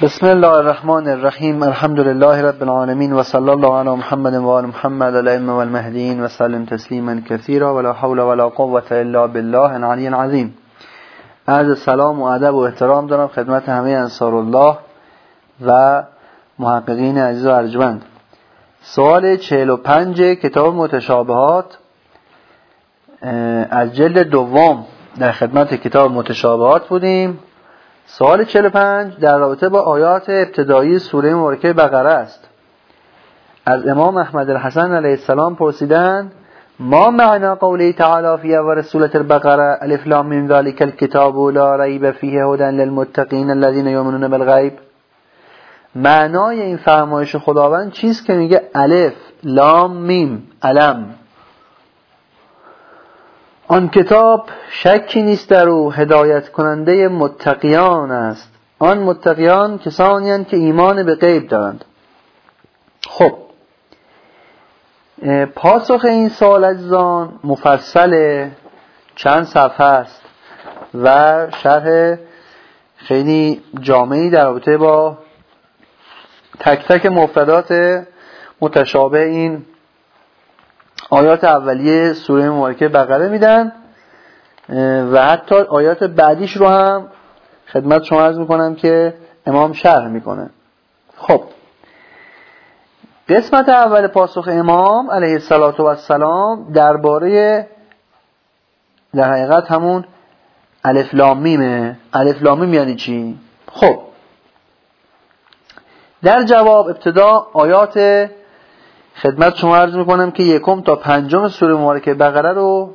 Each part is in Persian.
بسم الله الرحمن الرحیم. الحمد لله رب العالمین و صلی الله علی محمد و آل محمد الائمه والمهدیین و سلم تسلیما کثیرا ولا حول ولا قوة الا بالله العلی العظیم. عرض سلام و ادب و احترام دارم خدمت همه انصار الله و محققین عزیز و ارجمند. سوال 45 کتاب متشابهات از جلد دوم در خدمت کتاب متشابهات بودیم. سوال 45 در رابطه با آیات ابتدایی سوره مبارکه بقره است. از امام احمد الحسن علیه السلام پرسیدند ما معنی قوله تعالی فی اول سوره البقره الف لام میم ذلک الکتاب لا ریب فیه هدی للمتقین الذین یؤمنون بالغیب. معنای این فرمایش خداوند چیست که میگه الف لام میم علم؟ آن کتاب شکی نیست در او هدایت کننده متقیان است. آن متقیان کسانی هستند که ایمان به غیب دارند. خب پاسخ این سوال عزیزان مفصل چند صفحه است و شرح خیلی جامعی در رابطه با تک تک مفردات متشابه این آیات اولیه سوره مبارکه بقره میدن و حتی آیات بعدیش رو هم خدمت شما عرض میکنم که امام شرح میکنه. خب قسمت اول پاسخ امام علیه السلام درباره در حقیقت همون الف لام میمه. الف لام میم یعنی چی؟ خب در جواب ابتدا آیات خدمت شما عرض میکنم که 1 تا 5 سوره مبارکه بقره رو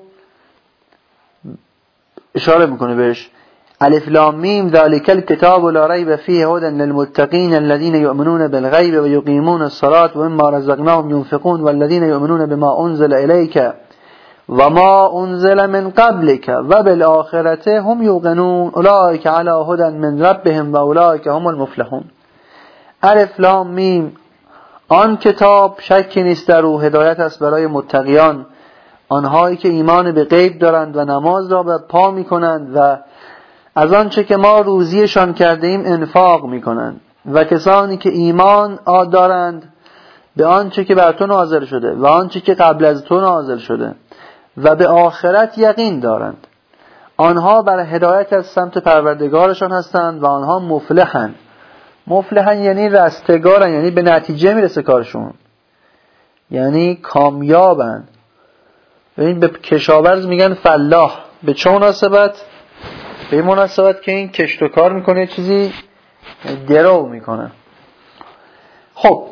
اشاره میکنه بهش. الف لام میم ذلک الکتاب لا ریب فیه هدی للمتقین الذین یؤمنون بالغیب و یقیمون الصلاة و مما رزقناهم ينفقون والذین یؤمنون بما انزل الیک و ما انزل من قبلک و بالآخرة هم یوقنون اولئک علی هدی من ربهم و اولئک هم المفلحون. الف لام میم آن کتاب شکی نیست در او هدایت است برای متقیان، آنهایی که ایمان به غیب دارند و نماز را به پا می کنند و از آنچه که ما روزیشان کرده ایم انفاق می کنند و کسانی که ایمان دارند به آنچه که بر تو نازل شده و آنچه که قبل از تو نازل شده و به آخرت یقین دارند، آنها بر هدایت از سمت پروردگارشان هستند و آنها مفلحند. مفلحن یعنی رستگارن، یعنی به نتیجه میرسه کارشون، یعنی کامیابن. ببین به کشاورز میگن فلاح. به چه مناسبت؟ به این مناسبت که این کشت و کار میکنه چیزی درو میکنه. خب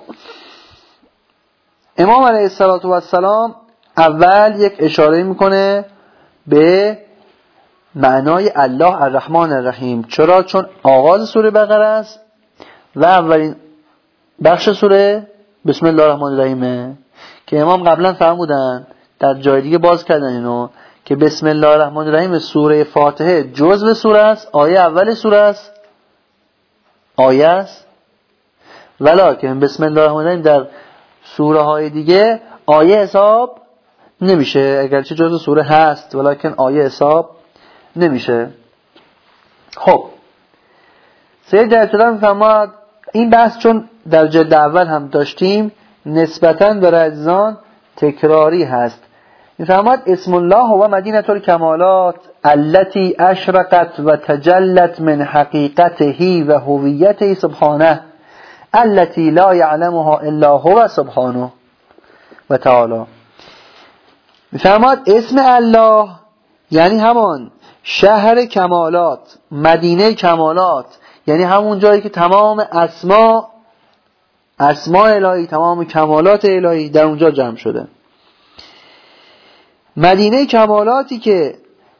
امام علیه السلام اول یک اشاره میکنه به معنای الله الرحمن الرحیم. چرا؟ چون آغاز سوره بقره است و اولین بخش سوره بسم الله الرحمن الرحیم که امام قبلا فرمودن، در جای دیگه باز کردن اینو که بسم الله الرحمن الرحیم سوره فاتحه جزء سوره است، آیه اول سوره است، آیه است، ولکن بسم الله الرحمن الرحیم در سوره های دیگه آیه حساب نمیشه، اگرچه جزء سوره هست ولکن آیه حساب نمیشه. خب سید در ابتدا میفرماد این بحث چون در جلد اول هم داشتیم نسبتاً برای عزیزان تکراری هست. میفرماد اسم الله هو مدینة الکمالات التي اشرقت و تجلت من حقیقته و هویته سبحانه التي لا يعلمها الا هو سبحانه و تعالی. میفرماد اسم الله یعنی همان شهر کمالات، مدینه کمالات، یعنی همون جایی که تمام اسماء الهی، تمام کمالات الهی در اونجا جمع شده. مدینه کمالاتی که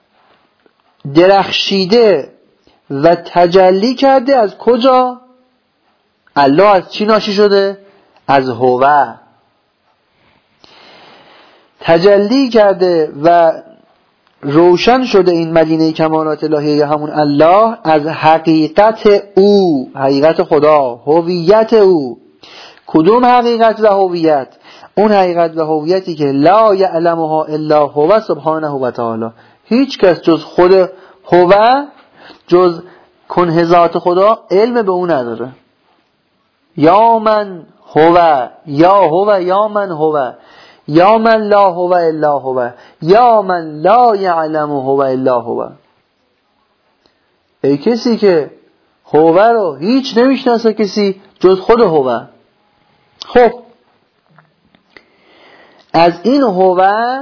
درخشیده و تجلی کرده از کجا؟ الله از چی ناشی شده؟ از هو. تجلی کرده و روشن شده این مدینه کمالات الهیه همون الله از حقیقت او، حقیقت خدا، هویت او. کدوم حقیقت و هویت؟ اون حقیقت و هویتی که لا یعلمها الا هو سبحانه و تعالی، هیچ کس جز خود هو، جز کنه ذات خدا علم به اون نداره. یا من هو، یا هو یا من هو، یا من لا هو الا هو، یا من لا یعلم هو الا هو. ای کسی که هو رو هیچ نمیشناسه کسی جز خود هو. خب از این هو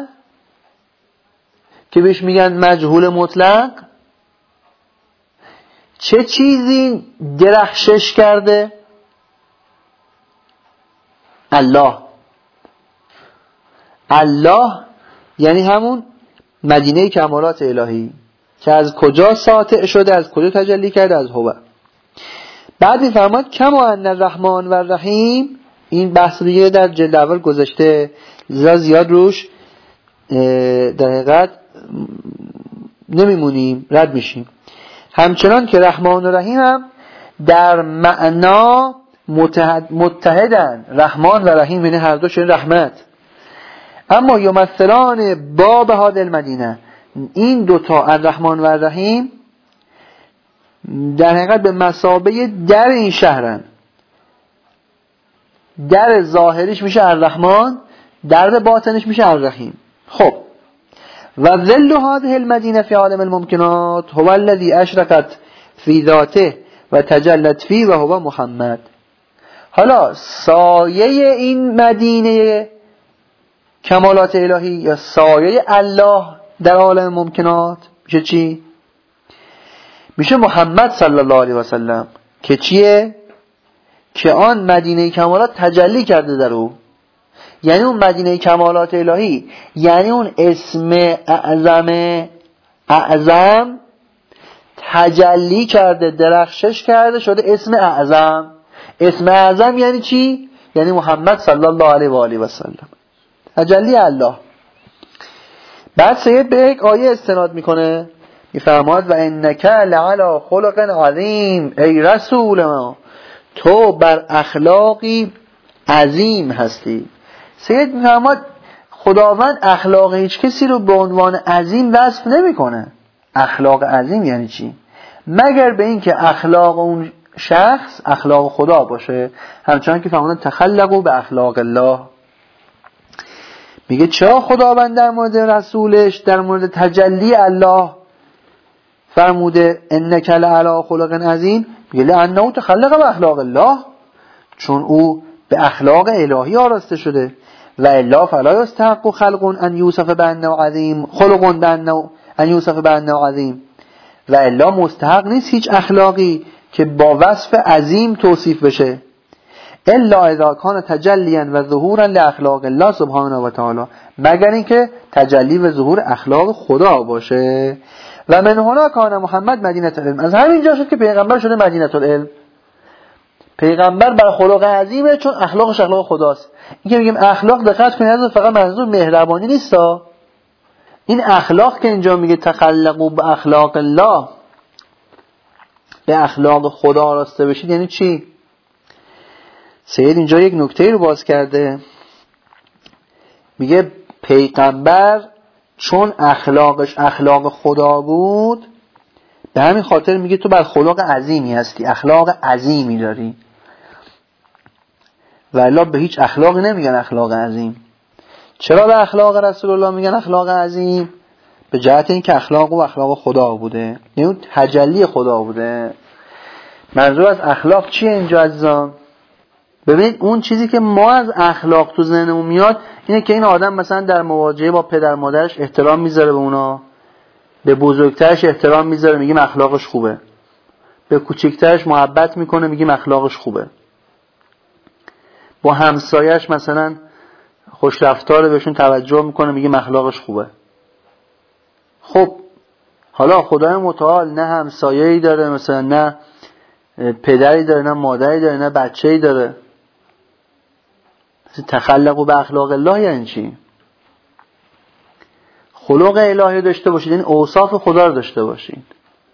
که بهش میگن مجهول مطلق، چه چیزی درخشش کرده؟ الله. الله یعنی همون مدینه کمالات الهی که از کجا ساطع شده، از کجا تجلی کرده؟ از هو. بعد میفرماد کما ان الرحمن و الرحیم. این بحث دیگه در جلد اول گذاشته، زیاد روش در حقیقت نمیمونیم، رد میشیم. همچنان که رحمان و رحیم هم در معنا متحدن. رحمان و رحیم یعنی هر دوشون رحمت. اما یمثلان باب هذه المدینه، این دوتا الرحمن و الرحیم در حقیقت به مثابه در این شهرن. در ظاهریش میشه الرحمن، در باطنش میشه الرحیم. خب و ظل هذه المدینه فی عالم الممکنات هو الذی اشرقت فی ذاته و تجلت فی و هو محمد. حالا سایه این مدینه کمالات الهی یا سایه الله در عالم ممکنات میشه چی؟ میشه محمد صلی الله علیه و سلم که چیه؟ که آن مدینه کمالات تجلی کرده در او. یعنی اون مدینه کمالات الهی، یعنی اون اسم اعظم تجلی کرده، درخشش کرده، شده اسم اعظم. اسم اعظم یعنی چی؟ یعنی محمد صلی الله علیه و آله و سلم، تجلی الله. بعد سید به یک آیه استناد میکنه، میفرماد و انک لعلی خلق عظیم، ای رسول ما تو بر اخلاقی عظیم هستی. سید میفرماد خداوند اخلاق هیچ کسی رو به عنوان عظیم وصف نمیکنه. اخلاق عظیم یعنی چی؟ مگر به این که اخلاق اون شخص اخلاق خدا باشه. همچنان که فرمودن تخلقوا به اخلاق الله. میگه چرا خداوند در مورد رسولش در مورد تجلی الله فرموده انک لعلی خلق عظیم؟ میگه لانه تخلق به اخلاق الله، چون او به اخلاق الهی آراسته شده. و الا فلا یستحق خلق ان یوصف بانه عظیم، خلق بانه ان یوصف بانه عظیم. و الا مستحق نیست هیچ اخلاقی که با وصف عظیم توصیف بشه، الا اذا کان تجلیا و ظهورا لاخلاق الله سبحانه و تعالی، مگر اینکه تجلی و ظهور اخلاق خدا باشه. و من هنا کان محمد مدینه العلم، از همین جا شد که پیغمبر شده مدینه العلم. پیغمبر بر خلق عظیمه چون اخلاقش اخلاق خداست. این که میگیم اخلاق، دقت کنید فقط منظور مهربانی نیستا. این اخلاق که اینجا میگه تخلقوا به اخلاق الله، به اخلاق خدا راسته بشید، یعنی چی؟ سید اینجا یک نکته رو باز کرده، میگه پیغمبر چون اخلاقش اخلاق خدا بود، به همین خاطر میگه تو بر خلق عظیمی هستی، اخلاق عظیمی داری. والا به هیچ اخلاقی نمیگن اخلاق عظیم. چرا به اخلاق رسول الله میگن اخلاق عظیم؟ به جهت اینکه اخلاق و اخلاق خدا بوده، یعنی تجلی خدا بوده. منظور از اخلاق چیه اینجا عزیزان؟ ببینید اون چیزی که ما از اخلاق تو ذهنمون میاد اینه که این آدم مثلا در مواجهه با پدر مادرش احترام میذاره به اونا، به بزرگترش احترام میذاره میگیم اخلاقش خوبه، به کوچکترش محبت میکنه میگیم اخلاقش خوبه، با همسایه‌اش مثلا خوش رفتاره بهشون توجه میکنه میگیم اخلاقش خوبه. خب حالا خدای متعال نه همسایه‌ای داره، مثلا نه پدری داره، نه مادری داره، نه بچه‌ای داره. تخلقوا به اخلاق الله یعنی چی؟ خلق الهی داشته باشید، این اوصاف خدا رو داشته باشید،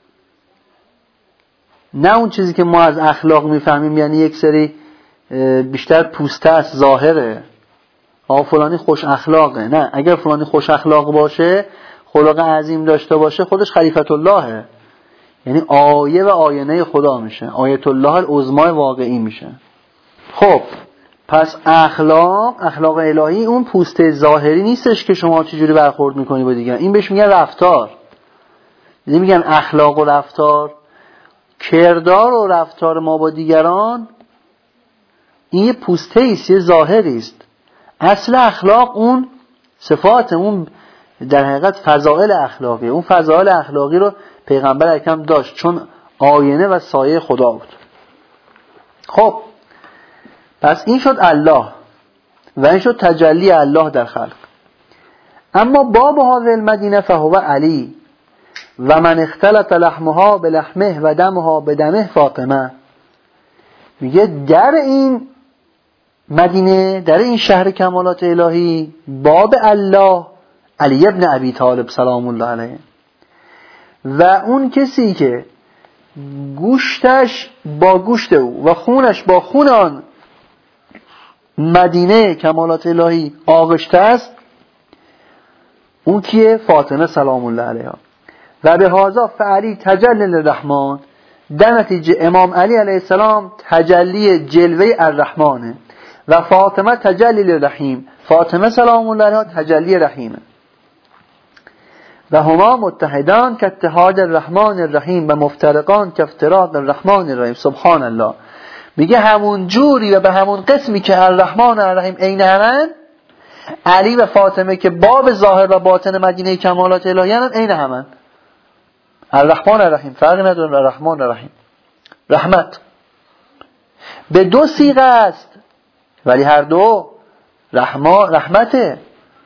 نه اون چیزی که ما از اخلاق میفهمیم یعنی یک سری بیشتر پوسته است، ظاهره. فلانی خوش اخلاقه. نه، اگر فلانی خوش اخلاق باشه، خلق عظیم داشته باشه، خودش خلیفت اللهه، یعنی آیه و آینه خدا میشه، آیت الله العظما واقعی میشه. خب پس اخلاق الهی اون پوسته ظاهری نیستش که شما چجوری برخورد میکنی با دیگران. این بهش میگن رفتار. نمیگن اخلاق و رفتار. کردار و رفتار ما با دیگران این یه پوسته ایست، یه ظاهری است. اصل اخلاق اون صفات، اون در حقیقت فضائل اخلاقی. اون فضائل اخلاقی رو پیغمبر اکرم داشت چون آینه و سایه خدا بود. خب پس این شد الله و این شد تجلی الله در خلق. اما باب هذه المدینه فهو علی و من اختلط لحمها به لحمه و دمها به دمه فاطمه. میگه در این مدینه، در این شهر کمالات الهی، باب الله علی ابن ابی طالب سلام الله علیه و اون کسی که گوشتش با گوشت او و خونش با خون آن مدینه کمالات الهی آغشته است، اون کیه؟ فاطمه سلام الله علیها. و به هذا فعلی تجلی الرحمن، در نتیجه امام علی علیه السلام تجلی جلوه الرحمنه و فاطمه تجلی الرحیم، فاطمه سلام الله علیها تجلی رحیمه و هما متحدان که اتحاد الرحمن الرحیم و مفترقان که افتراق الرحمن الرحیم. سبحان الله. میگه همون جوری و به همون قسمی که الرحمن الرحیم عین همن، علی و فاطمه که باب ظاهر و باطن مدینه کمالات الهی هم عین همن. الرحمن الرحیم فرق نداره. الرحمن الرحیم رحمت به دو صیغه است ولی هر دو رحمته.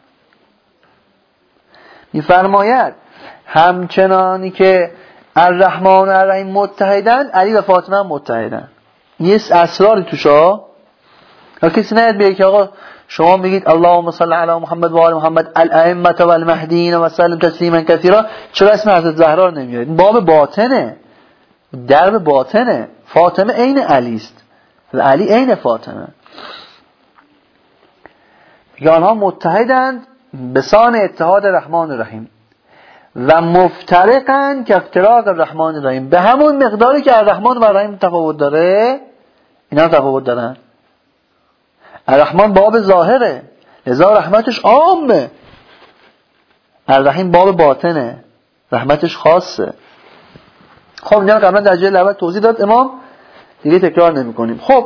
میفرماید همچنانی که الرحمن و الرحیم متحدن، علی و فاطمه هم متحدن. یه اسراری توشا. کسی نیاد بگه که آقا شما میگید اللهم صل علی محمد و آل محمد الائمه و المهدیین و سلم تسلیما کثیرا، چرا اسم حضرت زهرا رو نمیارید؟ باب باطنه، درب باطنه. فاطمه عین علی است و علی عین فاطمه. آنها متحدند به سان اتحاد الرحمن الرحیم و مفترقن که افتراق الرحمن الرحیم. به همون مقداری که الرحمن و الرحیم تفاوت داره، اینا تفاوت دارن. الرحمن باب ظاهره لذا رحمتش عامه، الرحیم باب باطنه رحمتش خاصه. خب اینا قبلا در جلد اول توضیح داد امام، دیگه تکرار نمی کنیم. خب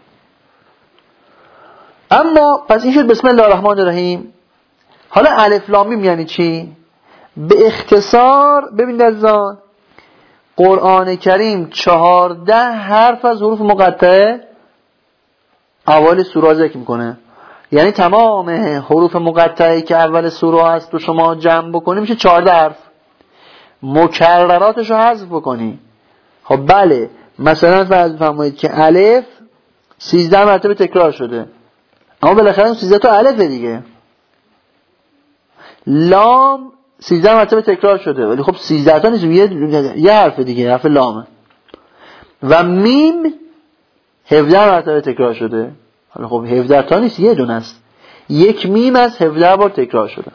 اما پس این شد بسم الله الرحمن الرحیم. حالا الف لام میم یعنی چی؟ به اختصار ببینید عزیزان، قرآن کریم 14 حرف از حروف مقطعه اول سوره ذکر میکنه. یعنی تمام حروف مقطعه که اول سوره هست رو شما جمع بکنی میشه 14 حرف. مکرراتش رو حذف بکنی. خب بله، مثلا فرض بفرمایید که الف 13 مرتبه تکرار شده، اما بالاخره 13 تا الفه دیگه. لام 13 مرتبه تکرار شده ولی خب 13 تا نیست، یه حرف دیگه، حرف لامه. و میم 17 مرتبه تکرار شده. حالا خب 17 تا نیست، یه دونه است. یک میم از 17 بار تکرار شده.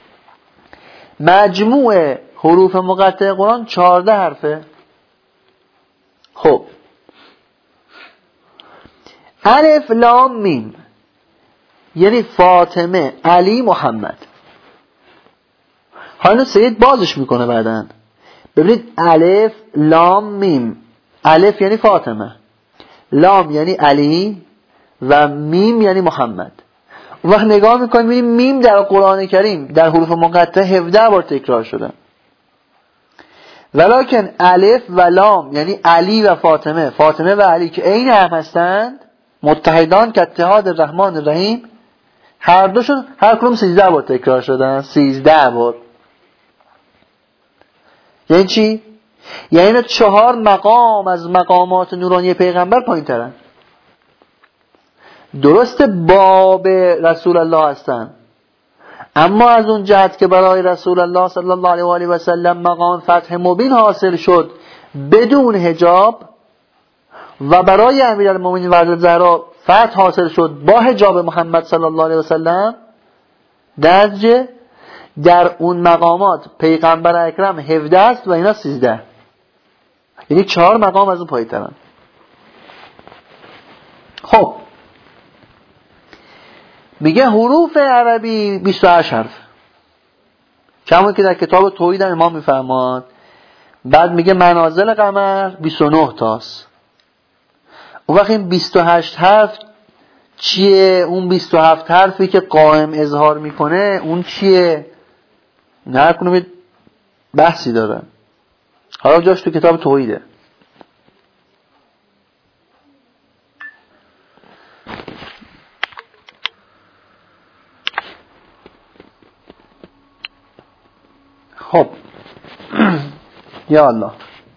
مجموع حروف مقطع قرآن 14 حرفه. خب الف لام میم یعنی فاطمه علی محمد. حالا سید بازش میکنه بعدن. ببینید الف لام میم، الف یعنی فاطمه، لام یعنی علی و میم یعنی محمد. اون وقت نگاه میکنیم میبینیم میم در قرآن کریم در حروف مقطعه 17 بار تکرار شده. ولکن الف و لام یعنی علی و فاطمه، فاطمه و علی که عین هم هستند، متحدان که اتحاد الرحمن الرحیم، هر دوشون هر کدوم 13 بار تکرار شدن. 13 بار یعنی چی؟ یعنی 4 مقام از مقامات نورانی پیغمبر پایین ترن. درسته باب رسول الله هستن، اما از اون جهت که برای رسول الله صلی الله علیه و آله و سلم مقام فتح مبین حاصل شد بدون حجاب و برای امیرالمومنین و حضرت زهرا فتح حاصل شد با حجاب محمد صلی الله علیه و سلم، در اون مقامات پیغمبر اکرم 17 است و اینا 13، یعنی 4 مقام از اون پایین‌ترن. خب میگه حروف عربی 28 حرف، کمون که در کتاب توحید امام میفرماد. بعد میگه منازل قمر 29 تاست. اون وقت این 28 حرف چیه؟ اون 27 حرفی که قائم اظهار میکنه اون چیه؟ نه کنم بحثی داره. حالا جاش تو کتاب توحیده. خب یا الله،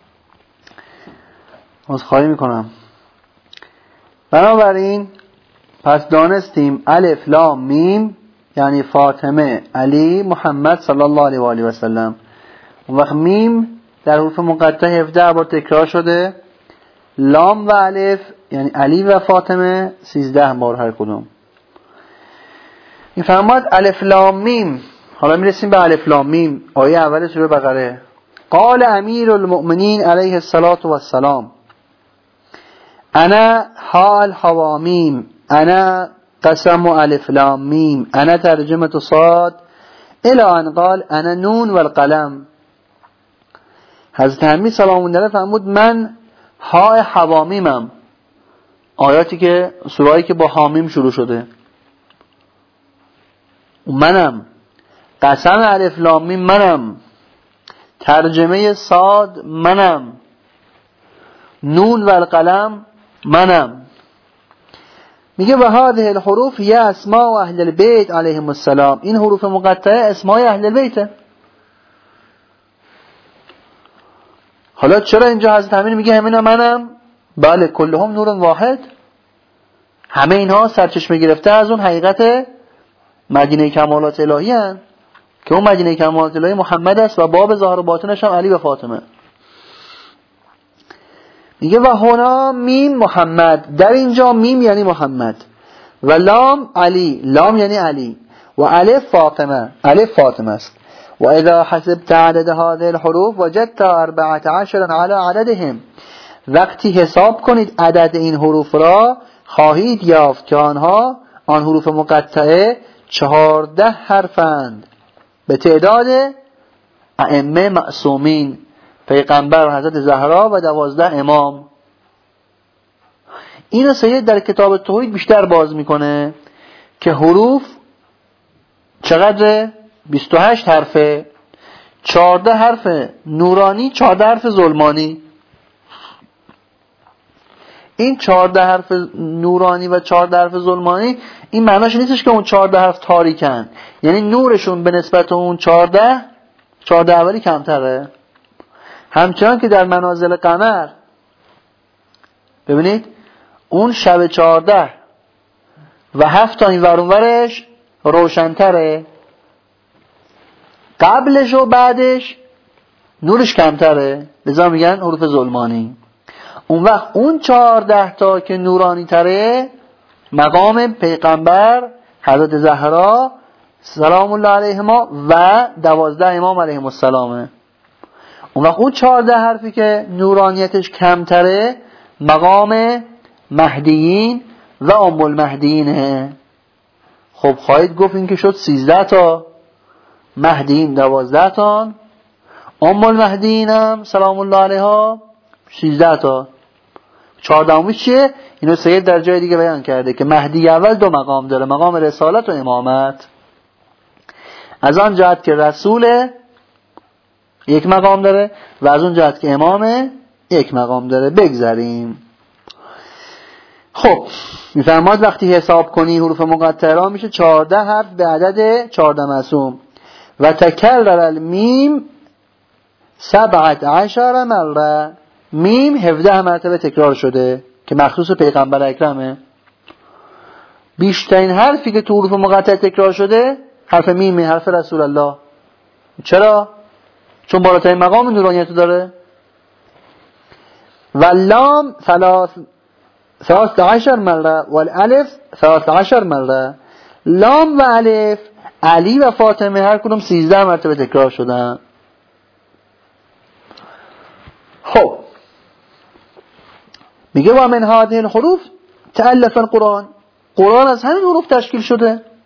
عذرخواهی میکنم. بنابراین پس دانستیم الف لام میم یعنی فاطمه، علی، محمد صلی الله علیه و آله و سلم. اون وقت میم در حروف مقطع 17 بار تکرار شده، لام و الف یعنی علی و فاطمه 13 بار هر کدوم. این فرماد الف لام میم. حالا میرسیم به الف لام میم، آیه اول سوره بقره. قال امیر المؤمنین علیه الصلاة والسلام انا ها الحوامیم انا قسم الف لام میم انا ترجمة صاد الى ان قال انا نون والقلم. حضرت امیر سلام الله علیه فرمود من ها حوامیمم. آیاتی که سوره‌ای که با حامیم شروع شده منم، قسم الف لام میم منم، ترجمه صاد منم، نون و القلم منم. میگه و هذه الحروف هي اسماء اهل البيت علیهم السلام. این حروف مقطعه اسمای اهل البیت. حالا چرا اینجا حضرت امیر میگه همین منم؟ بله کلهم نور واحد، همه اینها سرچشمه گرفته از اون حقیقت مدینه کمالات الهی هستند که اون مدینه کمالات الهی محمد است و باب ظاهر و باطنش هم علی و فاطمه. میگه و هنا میم محمد، در اینجا میم یعنی محمد و لام علی، لام یعنی علی و الف فاطمه، الف فاطمه است. و اذا حسبت عدد هذه الحروف وجدت 14 على عددهم. وقتی حساب کنید عدد این حروف را خواهید یافت که آن حروف مقطعه 14 حرفند به تعداد ائمه معصومین، پیغمبر حضرت زهرا و 12 امام. این سید در کتاب توحید بیشتر باز میکنه که حروف چقدر؟ 28 حرفه، 14 حرف نورانی، 14 حرف ظلمانی. این 14 حرف نورانی و 14 حرف ظلمانی این معناش نیستش که اون 14 حرف تاریکن، یعنی نورشون به نسبت اون 14 اولی کمتره. همچنان که در منازل قمر ببینید اون شب 14 و 7 تا این ور اون ورش روشن‌تره، قبلش و بعدش نورش کمتره، لذا میگن حروف ظلمانی. اون وقت اون 14 تا که نورانی تره مقام پیغمبر حضرت زهرا سلام الله علیهما و 12 امام علیهم السلامه. اون وقت اون 14 حرفی که نورانیتش کمتره مقام مهدیین و ام المهدیینه. خب خواهید گفت این که شد 13 تا، مهدیین 12 تا، ام المهدیین هم سلام الله علیها 13 تا. 14 چیه؟ اینو سید در جای دیگه بیان کرده که مهدی اول 2 مقام داره، مقام رسالت و امامت. از آن جهت که رسول 1 مقام داره و از اون جهت که امام 1 مقام داره. بگذاریم. خب میفرماد وقتی حساب کنی حروف مقطعه را میشه 14 حرف به عدد 14 معصوم. و تکرر المیم 17 مره، میم 17 مرتبه تکرار شده که مخصوص پیغمبر اکرمه. بیشترین حرفی که تو حروف مقطعه تکرار شده حرف میمه، حرف رسول الله. چرا؟ چون بالاترین مقام نورانیت داره. و لام 13 مره و الالف 13 مره. لام و الف علی و فاطمه هر کدوم 13 مرتبه تکرار شدن. خب میگه و من هذه الحروف تألف القرآن، قرآن از همین حروف تشکیل شده.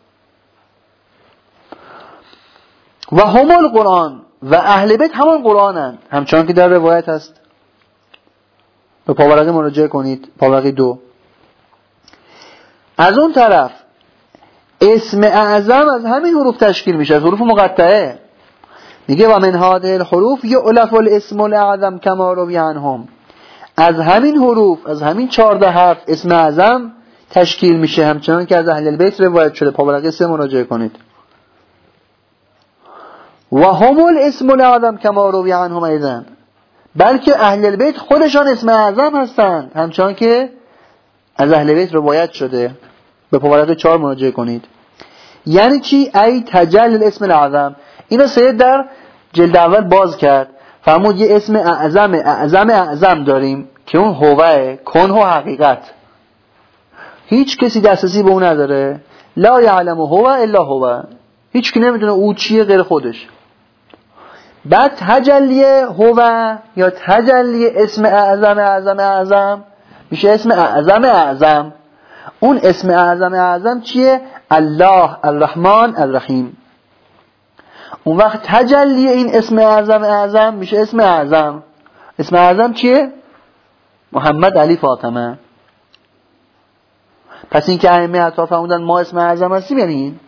و هم القرآن و اهل بیت همان قرآنن، همچنان که در روایت هست. به پاورقی مراجعه کنید، پاورقی 2. از اون طرف اسم اعظم از همین حروف تشکیل میشه، از حروف مقطعه. میگه و من هذه الحروف یؤلف الاسم الاعظم کما روی عنهم، از همین حروف، از همین 14 حرف اسم اعظم تشکیل میشه، همچنان که از اهل البیت روایت شده. پاورقی 3 مراجعه کنید. و هم الاسم الاعظم کما روی عنهم ایضا، بلکه اهل البیت خودشان اسم اعظم هستند، همچنان که از اهل بیت روایت شده. به پاورقی 4 مراجعه کنید. یعنی چی؟ ای تجل الاسم الاعظم. اینو سید در جلد اول باز کرد، فرمود یه اسم اعظم داریم که اون هوه، کنه و حقیقت، هیچ کسی دسترسی به اون نداره. لا یعلم هو الا هو، هیچ کی نمیدونه او چیه غیر خودش. بعد تجلی هو یا تجلی اسم اعظم میشه اسم اعظم. اون اسم اعظم چیه؟ الله الرحمن الرحیم. اون وقت تجلی این اسم اعظم میشه اسم اعظم. اسم اعظم چیه؟ محمد علی فاطمه. پس این که ائمه اطراف فرمودن ما اسم اعظم هستیم،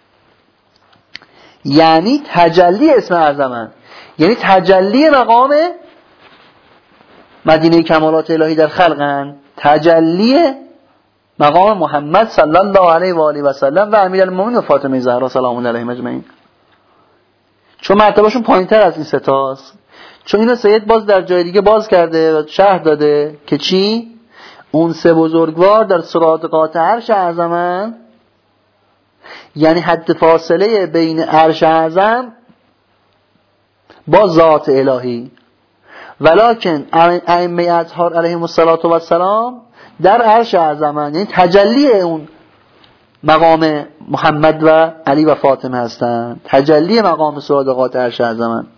یعنی تجلی اسم اعظمن، یعنی تجلی مقام مدینه کمالات الهی در خلقن، تجلی مقام محمد صلی الله علیه و آله و سلم و امیرالمومنین و فاطمه زهرا سلام الله علیهم اجمعین. چون مرتبهشون پایین‌تر از این ستاست. چون اینو سید باز در جای دیگه باز کرده و شرح داده که چی؟ اون 3 بزرگوار در صراط قاطع عرش اعظمن، یعنی حد فاصله بین عرش اعظم با ذات الهی. ولکن ائمه اطهار علیهم السلام در عرش اعظمن، یعنی تجلی اون مقام محمد و علی و فاطمه هستند، تجلی مقام صادقات عرش اعظمن.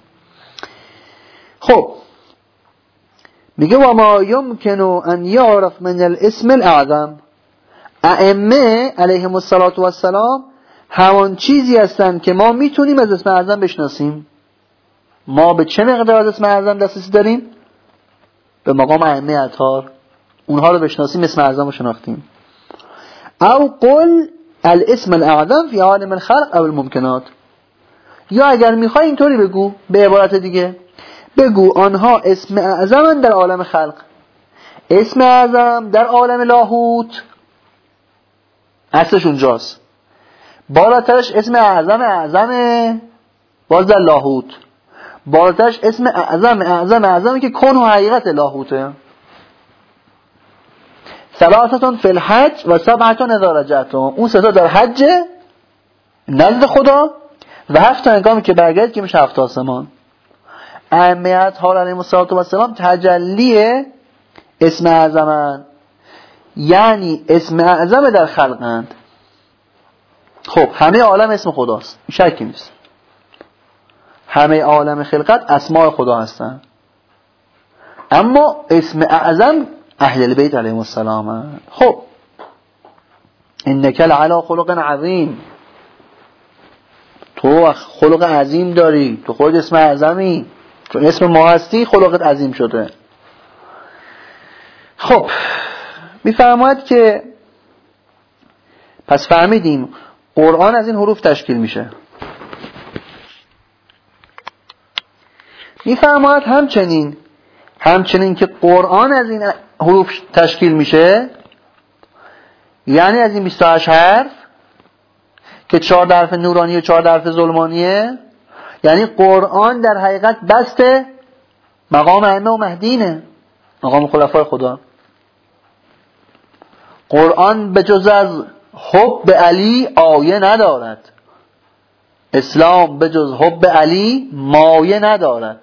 خب میگه و ما یمکن ان یعرف من الاسم الاعظم، ائمه علیهم السلام همان چیزی هستند که ما میتونیم از اسم اعظم بشناسیم. ما به چه مقدار از اسم اعظم دسترسی داریم؟ به مقام ائمه اطهار، اونها رو بشناسیم، اسم اعظم رو شناختیم. او قل الاسم الاعظم فی عالم الخلق او الممکنات، یا اگر میخوای اینطوری بگو، به عبارت دیگه بگو آنها اسم اعظم در عالم خلق، اسم اعظم در عالم لاهوت، اصلش اونجاست، بالاترش اسم اعظمه باز در لاهوت، بالاترش اسم اعظمه که کن و حقیقت لاهوته. 3 فی الحج و 7 اذا رجعتم، اون 3 در حج نزد خدا و 7 هنگامی که برگردید که میشه 7 آسمان. ائمه اطهار علیهم السلام تجلی اسم اعظمن، یعنی اسم اعظم در خلقند. خب همه عالم اسم خداست، شکی نیست، همه عالم خلقت اسماء خدا هستن، اما اسم اعظم اهل البیت علیهم السلام. خب انک لعلی خلق عظیم، تو خلق عظیم داری، تو خود اسم اعظمی، چون اسم ما هستی خلقت عظیم شده. خب میفرماید که پس فهمیدیم قرآن از این حروف تشکیل میشه. میفرماید همچنین که قرآن از این حروف تشکیل میشه، یعنی از این 28 حرف که 4 حرف نورانی و 4 حرف ظلمانیه، یعنی قرآن در حقیقت بست مقام ائمه و مهدیینه، مقام خلفای خدا. قرآن به جز از حب علی آیه ندارد، اسلام به جز حب علی مایه ندارد.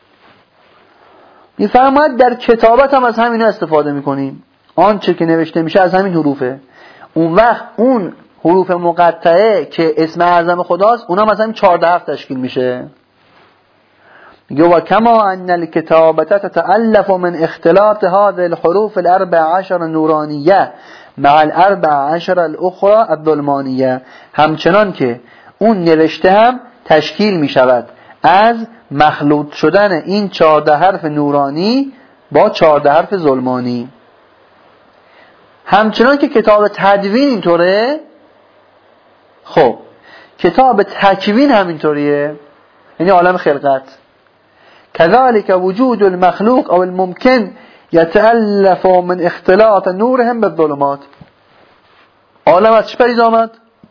میفرماید در کتابت هم از همین استفاده میکنیم، آنچه که نوشته میشه از همین حروفه. اون وقت اون حروف مقطعه که اسم اعظم خداست، اونم از همین 14 حرف تشکیل میشه. میگه و کما ان الکتابه تتألف من اختلاط هذه الحروف ال14 نورانیه مع ال14 الاخرى الظلمانیه، همچنان که اون نوشته هم تشکیل می شود از مخلوط شدن این 14 حرف نورانی با 14 حرف ظلمانی. همچنان که کتاب تدوین اینطوره، خب کتاب تکوین همینطوریه، یعنی عالم خلقت. كذلك وجود المخلوق او الممکن يتألف من اختلاط نورهم بالظلمات. عالم از چه پدید آمد؟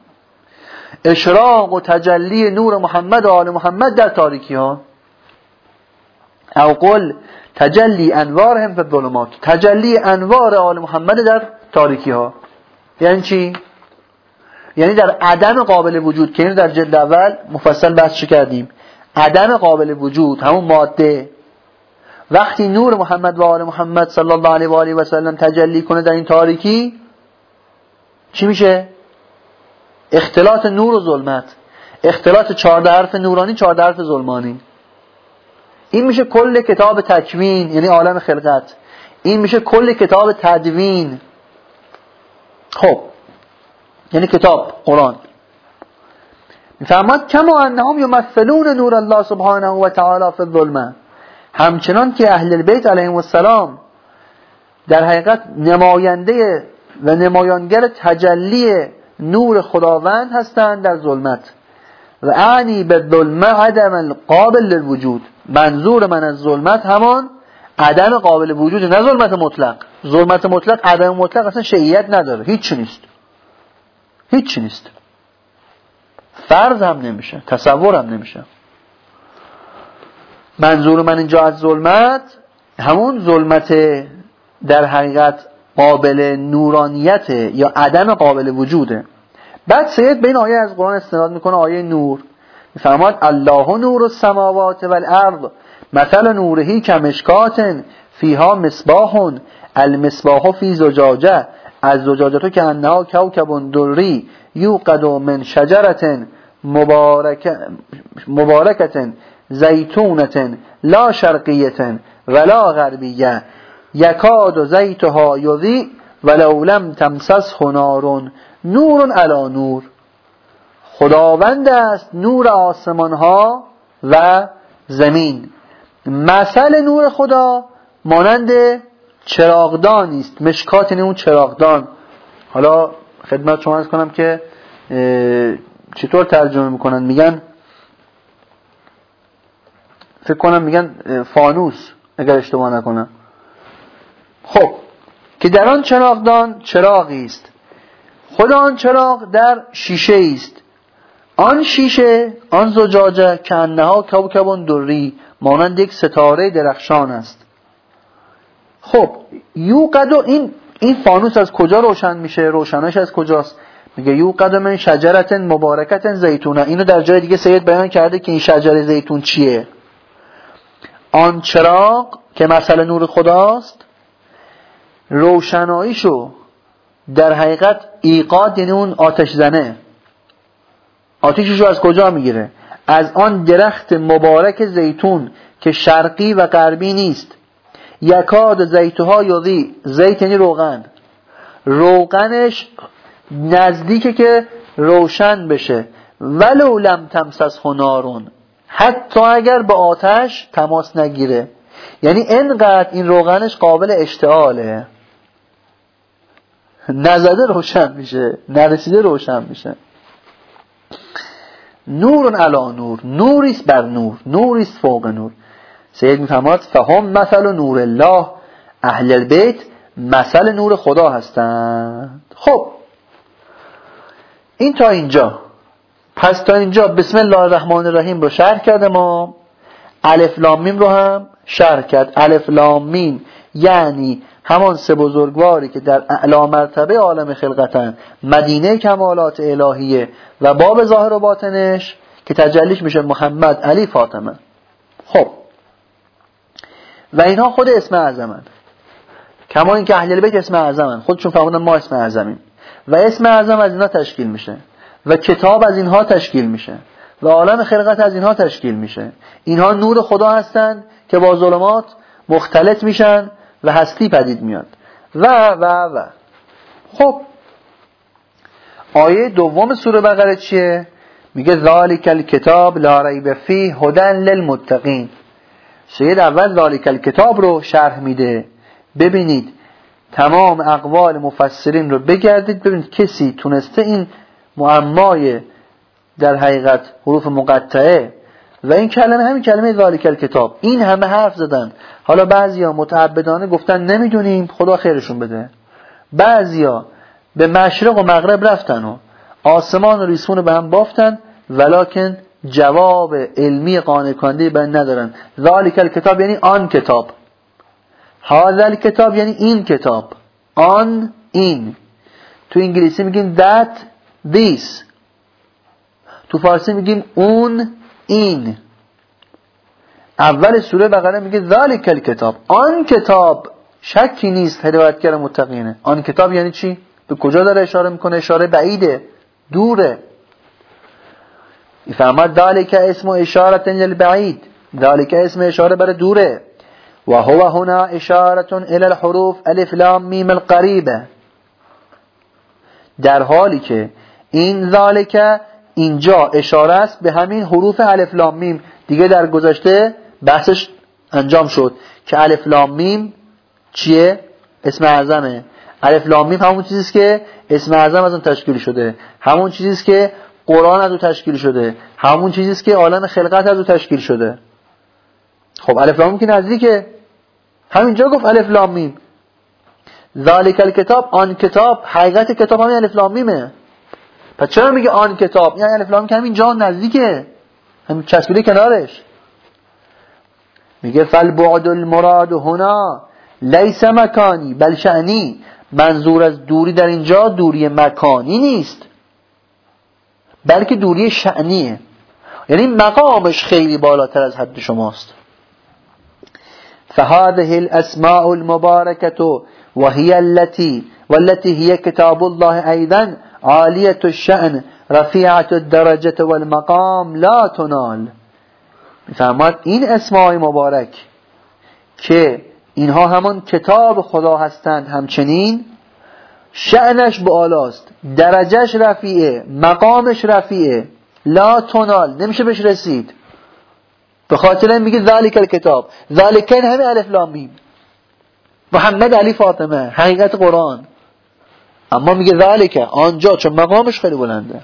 اشراق و تجلی نور محمد و آل محمد در تاریکی ها، او قل تجلی انوارهم فی الظلمات، تجلی انوار آل محمد در تاریکی ها. یعنی چی؟ یعنی در عدم قابل وجود، که اینو در جلد اول مفصل بحث کردیم. عدم قابل وجود، همون ماده، وقتی نور محمد و آل محمد صلی الله علیه و آله و سلم تجلی کنه در این تاریکی، چی میشه؟ اختلاط نور و ظلمت، اختلاط 14 حرف نورانی 14 حرف ظلمانی. این میشه کل کتاب تکوین، یعنی عالم خلقت. این میشه کل کتاب تدوین، خب یعنی کتاب قرآن. میفرماد کما انهم یمثلون نور الله سبحانه و تعالی فی الظلمه، همچنان که اهل البیت علیهم السلام در حقیقت نماینده و نمایانگر تجلی نور خداوند هستند در ظلمت. و اعنی به ظلمه عدم القابل للوجود، منظور من از ظلمت همان عدم قابل وجود، نه ظلمت مطلق. ظلمت مطلق، عدم مطلق اصلا شیعیت نداره، هیچ نیست، هیچ نیست، فرض هم نمیشه، تصور هم نمیشه. منظور من اینجا از ظلمت همون ظلمت در حقیقت قابل نورانیت یا عدم قابل وجوده. بعد سید به این آیه از قرآن استناد میکنه، آیه نور. میفرماد الله نور السماوات والارض مثل نوره کمشکات فیها مصباح المصباح فی زجاجه الزجاجه کأنها کوکب دری یوقد من شجرة مبارکة زیتونة لا شرقیة ولا غربیة یکاد زیتها یضیء ولو لم تمسسه نار نور علی نور. خداوند است نور آسمان ها و زمین. مثل نور خدا مانند چراغدانی است. مشکات یعنی اون چراغدان. حالا خدمت شما عرض کنم که چطور ترجمه میکنن، میگن فکر کنم میگن فانوس اگر اشتباه نکنم. خب که در آن چراغدان چراغی است، خود آن چراغ در شیشه است، آن شیشه، آن زجاجه که انها کوکب دری مانند یک ستاره درخشان است. خب یوقد، این فانوس از کجا روشن میشه؟ روشنش از کجاست؟ میگه یوقد من شجرة مبارکة زیتونه. اینو در جای دیگه سید بیان کرده که این شجره زیتون چیه. آن چراغ که مثل نور خداست، روشناییشو در حقیقت ایقاد یعنی اون آتش زنه، آتششو از کجا میگیره؟ از آن درخت مبارک زیتون که شرقی و غربی نیست. یکاد زیتها یضیء، زیت یعنی روغن، روغنش نزدیکه که روشن بشه. ولو لم تمسسه نار، حتی اگر با آتش تماس نگیره. یعنی اینقدر این روغنش قابل اشتعاله، نزده روشن میشه، نرسیده روشن میشه. نور علی نور، نوریست بر نور، نوریست فوق نور. سید میفرماد فهم مثل نور الله، اهل البیت مثل نور خدا هستند. خب این تا اینجا. پس تا اینجا بسم الله الرحمن الرحیم رو شرح کرده، ما الف لام میم رو هم شرح کرد. الف لام میم یعنی همان سه بزرگواری که در اعلی مرتبه عالم خلقتن، مدینه کمالات الهیه و باب ظاهر و باطنش که تجلیش میشه محمد، علی، فاطمه. خب و اینها خود اسم اعظمن، کما این که اهل بیت اسم اعظمن، خودشون فرمودن ما اسم اعظمیم و اسم اعظم از اینها تشکیل میشه و کتاب از اینها تشکیل میشه و عالم خلقت از اینها تشکیل میشه. اینها نور خدا هستند که با ظلمات مختلط میشن و هستی پدید میاد و خب آیه دوم سوره بقره چیه؟ میگه ذالک الکتاب لا ریب فیه هدی للمتقین. سید اول ذالک الکتاب رو شرح میده. ببینید تمام اقوال مفسرین رو بگردید ببینید کسی تونسته این معمای در حقیقت حروف مقطعه و این کلمه همین کلمه ذالک الکتاب این همه حرف زدن. حالا بعضیا متعبدانه گفتن نمیدونیم خدا خیرشون بده، بعضیا به مشرق و مغرب رفتن و آسمان و ریسمون رو به هم بافتن ولکن جواب علمی قانع کننده به ندارن. ذالک الکتاب یعنی آن کتاب، هذا الکتاب یعنی این کتاب، آن این. تو انگلیسی میگیم that this، تو فارسی میگیم اون این. اول سوره بقره میگه ذالک الکتاب، آن کتاب، شکی نیست هدایتگر متقینه. آن کتاب یعنی چی؟ به کجا داره اشاره میکنه؟ اشاره بعیده، دوره. فرمود ذالک اسم اشاره للبعید، ذالک اسم اشاره بر دوره. و هو هنا اشاره الى الحروف الف لام میم القریبه، در حالی که این ذالک اینجا اشاره است به همین حروف الف لام میم. دیگه در گذشته بحثش انجام شد که الف لام میم چیه؟ اسم اعظمه. الف لام میم همون چیزی است که اسم اعظم از اون تشکیل شده، همون چیزی است که قرآن از اون تشکیل شده، همون چیزی است که عالم خلقت از اون تشکیل شده. خب الف لام میم که نزدیکه، همینجا گفت الف لام میم. ذالک الکتاب، آن کتاب، حقیقت کتاب همین الف لام میمه. پس چرا میگه آن کتاب؟ یعنی الف لام که همینجا نزدیکه، همین چسبیده کنارش. میگه فالبعد المراد هنا لیس مکانی بل شأنی، منظور از دوری در اینجا دوری مکانی نیست بلکه دوری شأنیه، یعنی مقامش خیلی بالاتر از حد شماست. فهذه الاسماء المباركة وهي والتي هي كتاب الله ايضا عالية الشأن رفيعة الدرجة والمقام لا تنال. میفرماد این اسماء مبارک که اینها همان کتاب خدا هستند همچنین شأنش بالاست، درجهش رفیعه، مقامش رفیعه، لا تنال نمیشه بهش رسید. به خاطر این میگه ذالک الکتاب، ذالک این همه الف لام میم، محمد علی فاطمه، حقیقت قرآن. اما میگه ذالک آنجا چون مقامش خیلی بلنده.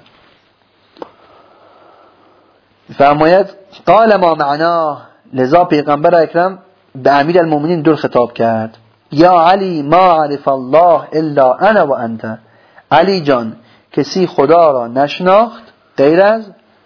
فرماید قال ما معناه، لذا پیغمبر اکرم به امیر المؤمنین دور خطاب کرد. یا علی ما عرف الله الا انا و انت، علی جان کسی خدا را نشناخت غیر از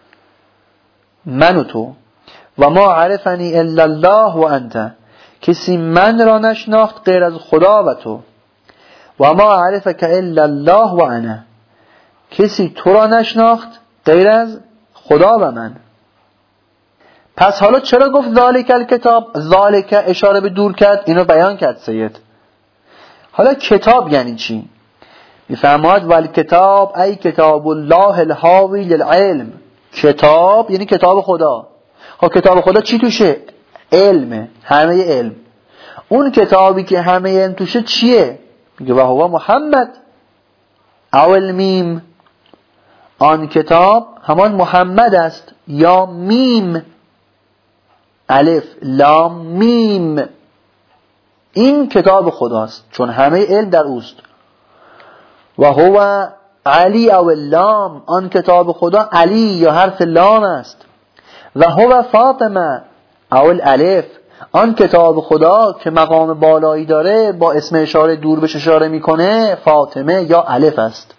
من و تو، و ما عرفنی الا الله و انت، کسی من را نشناخت غیر از خدا و تو، و ما عرفک الا الله و انا، کسی تو را نشناخت غیر از خدا و من. پس حالا چرا گفت ذالک الکتاب؟ ذالک اشاره به دور کرد، اینو بیان کرد سید. حالا کتاب یعنی چی؟ میفرماد والکتاب ای کتاب الله الحاوی للعلم، کتاب یعنی کتاب خدا. خب کتاب خدا چی توشه؟ علمه، همه علم. اون کتابی که همه علم توشه چیه؟ میگه و هو محمد اول میم، آن کتاب همان محمد است، یا میم الف لام میم، این کتاب خداست چون همه علم در اوست. و هو علی او لام، آن کتاب خدا علی یا حرف لام است. و هو فاطمه او الالف، آن کتاب خدا که مقام بالایی داره با اسم اشاره دور بهش اشاره میکنه فاطمه یا الف است.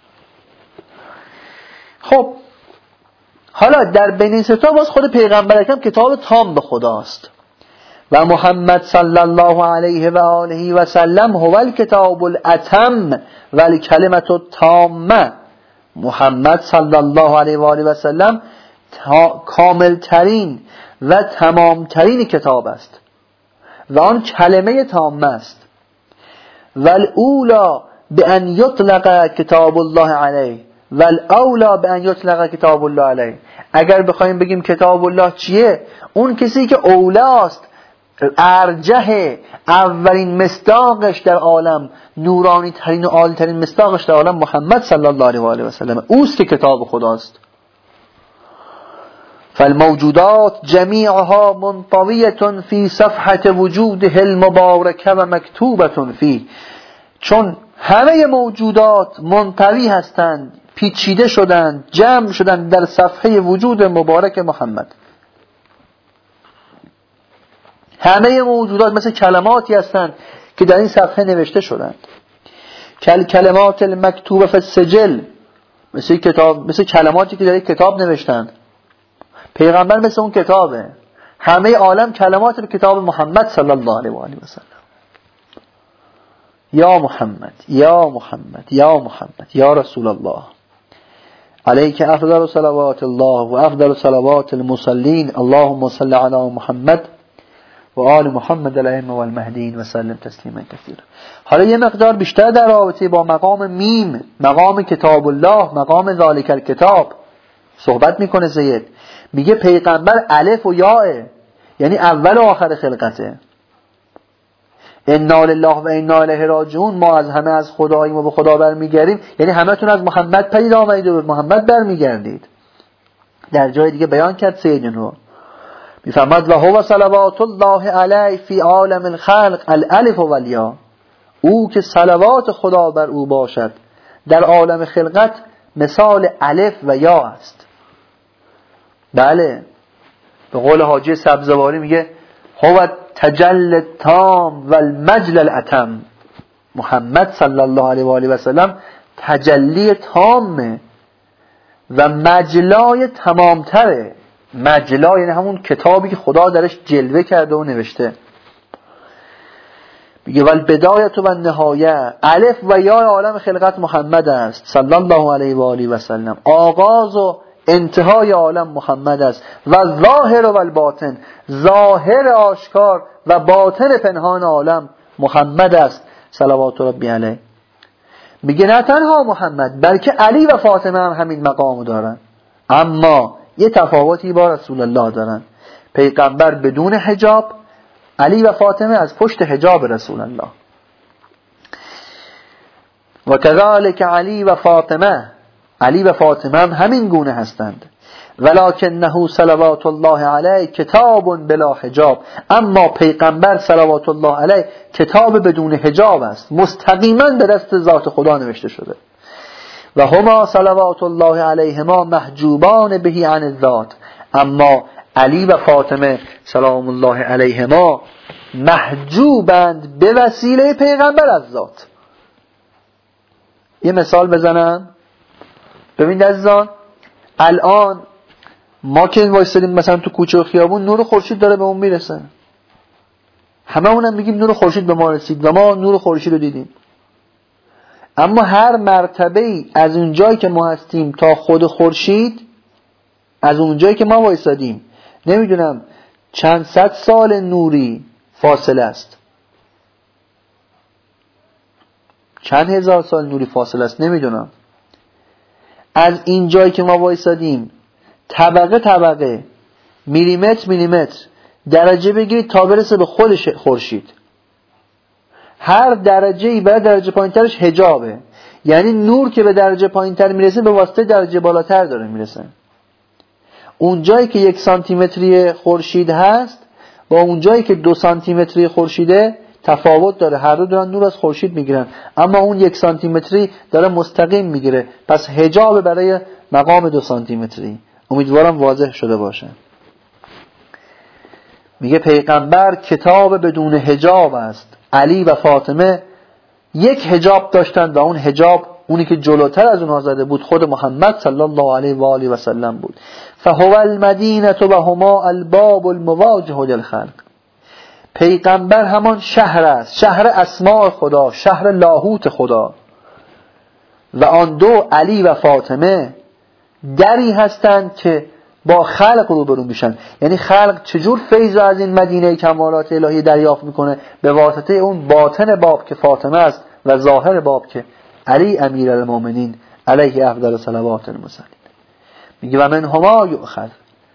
خب حالا در بین این ستا باز خود پیغمبر اکرم کتاب تام به خداست. و محمد صلی الله علیه و آله و سلم هو الکتاب الاتم و الکلمة التامه، محمد صلی الله علیه و آله و سلم کامل ترین و تمام ترین کتاب است و آن کلمه تامه است. و الاولا بان یطلق کتاب الله علیه و الاولا بان یطلق کتاب الله علیه. اگر بخوایم بگیم کتاب الله چیه، اون کسی که اولاست، ارجح، اولین مصداقش در عالم، نورانی ترین و عالی ترین مصداقش در عالم محمد صلی الله علیه و آله و سلم، اوست که کتاب خداست. فالموجودات جمیعها منطویة فی صفحة وجوده المبارکه و مکتوبة فیه. چون همه موجودات منطوی هستند، پیچیده شدند، جمع شدند در صفحه وجود مبارک محمد. همه موجودات مثل کلماتی هستند که در این صفحه نوشته شدند. کلمات المکتوبه فی السجل، مثل کلماتی که در یک کتاب نوشتند. پیغمبر مثل اون کتابه. همه عالم کلمات به کتاب محمد صلی الله علیه و آله و سلم. یا محمد یا محمد یا محمد یا رسول الله علیک افضل صلوات الله و افضل صلوات المصلین. اللهم صل علی محمد و آل محمد الائمه و المهدیین و سلم تسلیما کثیرا. حالا یه مقدار بیشتر در رابطه با مقام میم، مقام کتاب الله، مقام ذالک الکتاب صحبت میکنه زید. میگه پیغمبر الف و یاء، یعنی اول و آخر خلقته. انا لله و انا الیه راجعون، ما از همه از خداییم و به خدا برمیگردیم، یعنی همتون از محمد پدید آمدید و به محمد برمیگردید. در جای دیگه بیان کرد سیدنا رو میفرماد و هو صلوات الله علیه فی عالم الخلق الالف و الیا. او که صلوات خدا بر او باشد در عالم خلقت مثال الف و یا است. بله، به قول حاجی سبزواری میگه هو تجل التام و المجل الاتم. محمد صلی الله علیه و آله و سلم تجلی تامه و مجلای تمامتره. مجلا یعنی همون کتابی که خدا درش جلوه کرده و نوشته. میگه ول بدایت و نهایه، الف و یا عالم خلقت محمد است صلی الله علیه و آله و سلم. آغاز و انتهای عالم محمد است. و ظاهر و الباطن، ظاهر آشکار و باطن پنهان عالم محمد است صلوات ربی علیه. میگه نه تنها محمد بلکه علی و فاطمه هم همین مقامو دارن، اما یه تفاوتی با رسول الله دارن. پیغمبر بدون حجاب، علی و فاطمه از پشت حجاب رسول الله. و کذالک علی و فاطمه، علی و فاطمه هم همین گونه هستند. ولکنه صلوات الله علیه کتاب بلا حجاب، اما پیغمبر صلوات الله علیه کتاب بدون حجاب است، مستقیما به دست ذات خدا نوشته شده. و هما صلوات الله علیهما محجوبان بهی عن الذات، اما علی و فاطمه سلام الله علیهما محجوبند به وسیله پیغمبر از ذات. یه مثال بزنم ببینید عزیزان، الان ما که وایسادیم مثلا تو کوچه و خیابون، نور خورشید داره به اون میرسه، همه اونم میگیم نور خورشید به ما رسید و ما نور خورشید رو دیدیم. اما هر مرتبه‌ای از اون جایی که ما هستیم تا خود خورشید، از اون جایی که ما وایسادیم، نمیدونم چند صد سال نوری فاصله است، چند هزار سال نوری فاصله است، نمیدونم. از این جایی که ما وایسادیم طبقه طبقه، میلیمتر میلیمتر درجه بگیرید تا برسه به خود خورشید. هر درجه‌ای برای درجه پایین‌ترش حجابه، یعنی نور که به درجه پایین‌تر میرسه به واسطه درجه بالاتر داره میرسه. اون جایی که 1 سانتیمتری خورشید هست با اون جایی که 2 سانتیمتری خورشیده تفاوت داره، هر دو دارن نور از خورشید میگیرن، اما اون 1 سانتیمتری داره مستقیم میگیره، پس حجاب برای مقام 2 سانتیمتری. امیدوارم واضح شده باشه. میگه پیغمبر کتاب بدون حجاب است. علی و فاطمه یک حجاب داشتند و اون حجاب، اونی که جلوتر از اونها زده بود، خود محمد صلی الله علیه و آله و سلم بود. فهو المدینه و هما الباب المواجه للخلق. پیغمبر همان شهر است، شهر اسماء خدا، شهر لاهوت خدا، و آن دو علی و فاطمه دری هستند که با خلق روبرو میشن. یعنی خلق چجور فیض از این مدینه کمالات الهی دریافت میکنه؟ به واسطه اون باطن باب که فاطمه است و ظاهر باب که علی امیرالمومنین علیه افضل صلوات المرسلین. میگه و من هما یؤخذ،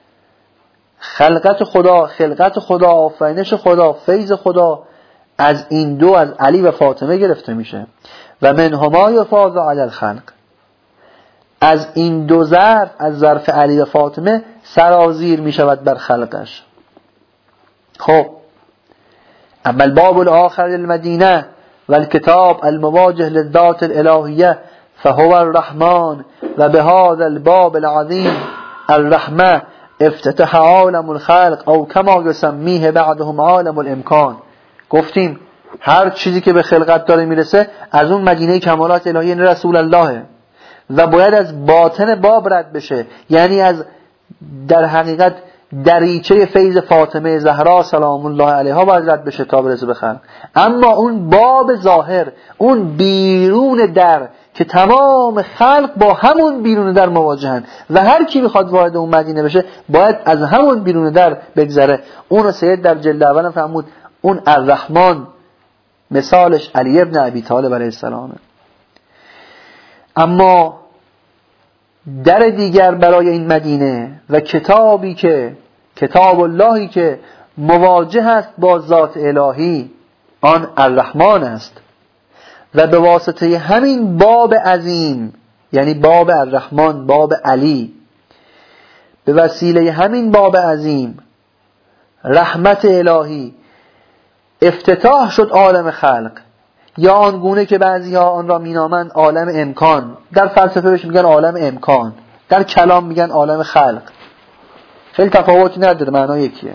خلقت خدا، آفرینش خدا، فیض خدا از این دو، از علی و فاطمه گرفته میشه. و من هما یفاض علی الخلق، از این دو ظرف، از ظرف علی و فاطمه سرازیر می شود بر خلقش. خب اما الباب الاخر للمدینه والكتاب المواجه للذات الالهیه فهو الرحمن و بهذا الباب العظیم الرحمه افتتح عالم الخلق او کما یسمیه بعضهم عالم الامکان. گفتیم هر چیزی که به خلقت داره میرسه از اون مدینه کمالات الهی رسول الله و باید از باطن باب رد بشه، یعنی از در حقیقت دریچه فیض فاطمه زهرا سلام الله علیها باید رد بشه تا برسه به خلق. اما اون باب ظاهر، اون بیرون در که تمام خلق با همون بیرون در مواجهن و هر کی بخواد وارد اون مدینه بشه باید از همون بیرون در بگذره. اون رو سید در جلد اول فرمود اون الرحمن مثالش علی ابن ابی طالب علیه السلامه. اما در دیگر برای این مدینه و کتابی که کتاب اللهی که مواجه است با ذات الهی آن الرحمن است و به واسطه همین باب عظیم، یعنی باب الرحمن، باب علی، به وسیله همین باب عظیم رحمت الهی افتتاح شد عالم خلق، یا آنگونه که بعضی ها آن را مینامند عالم امکان. در فلسفه بهش میگن عالم امکان، در کلام میگن عالم خلق، خیلی تفاوتی نداره، معنا یکیه.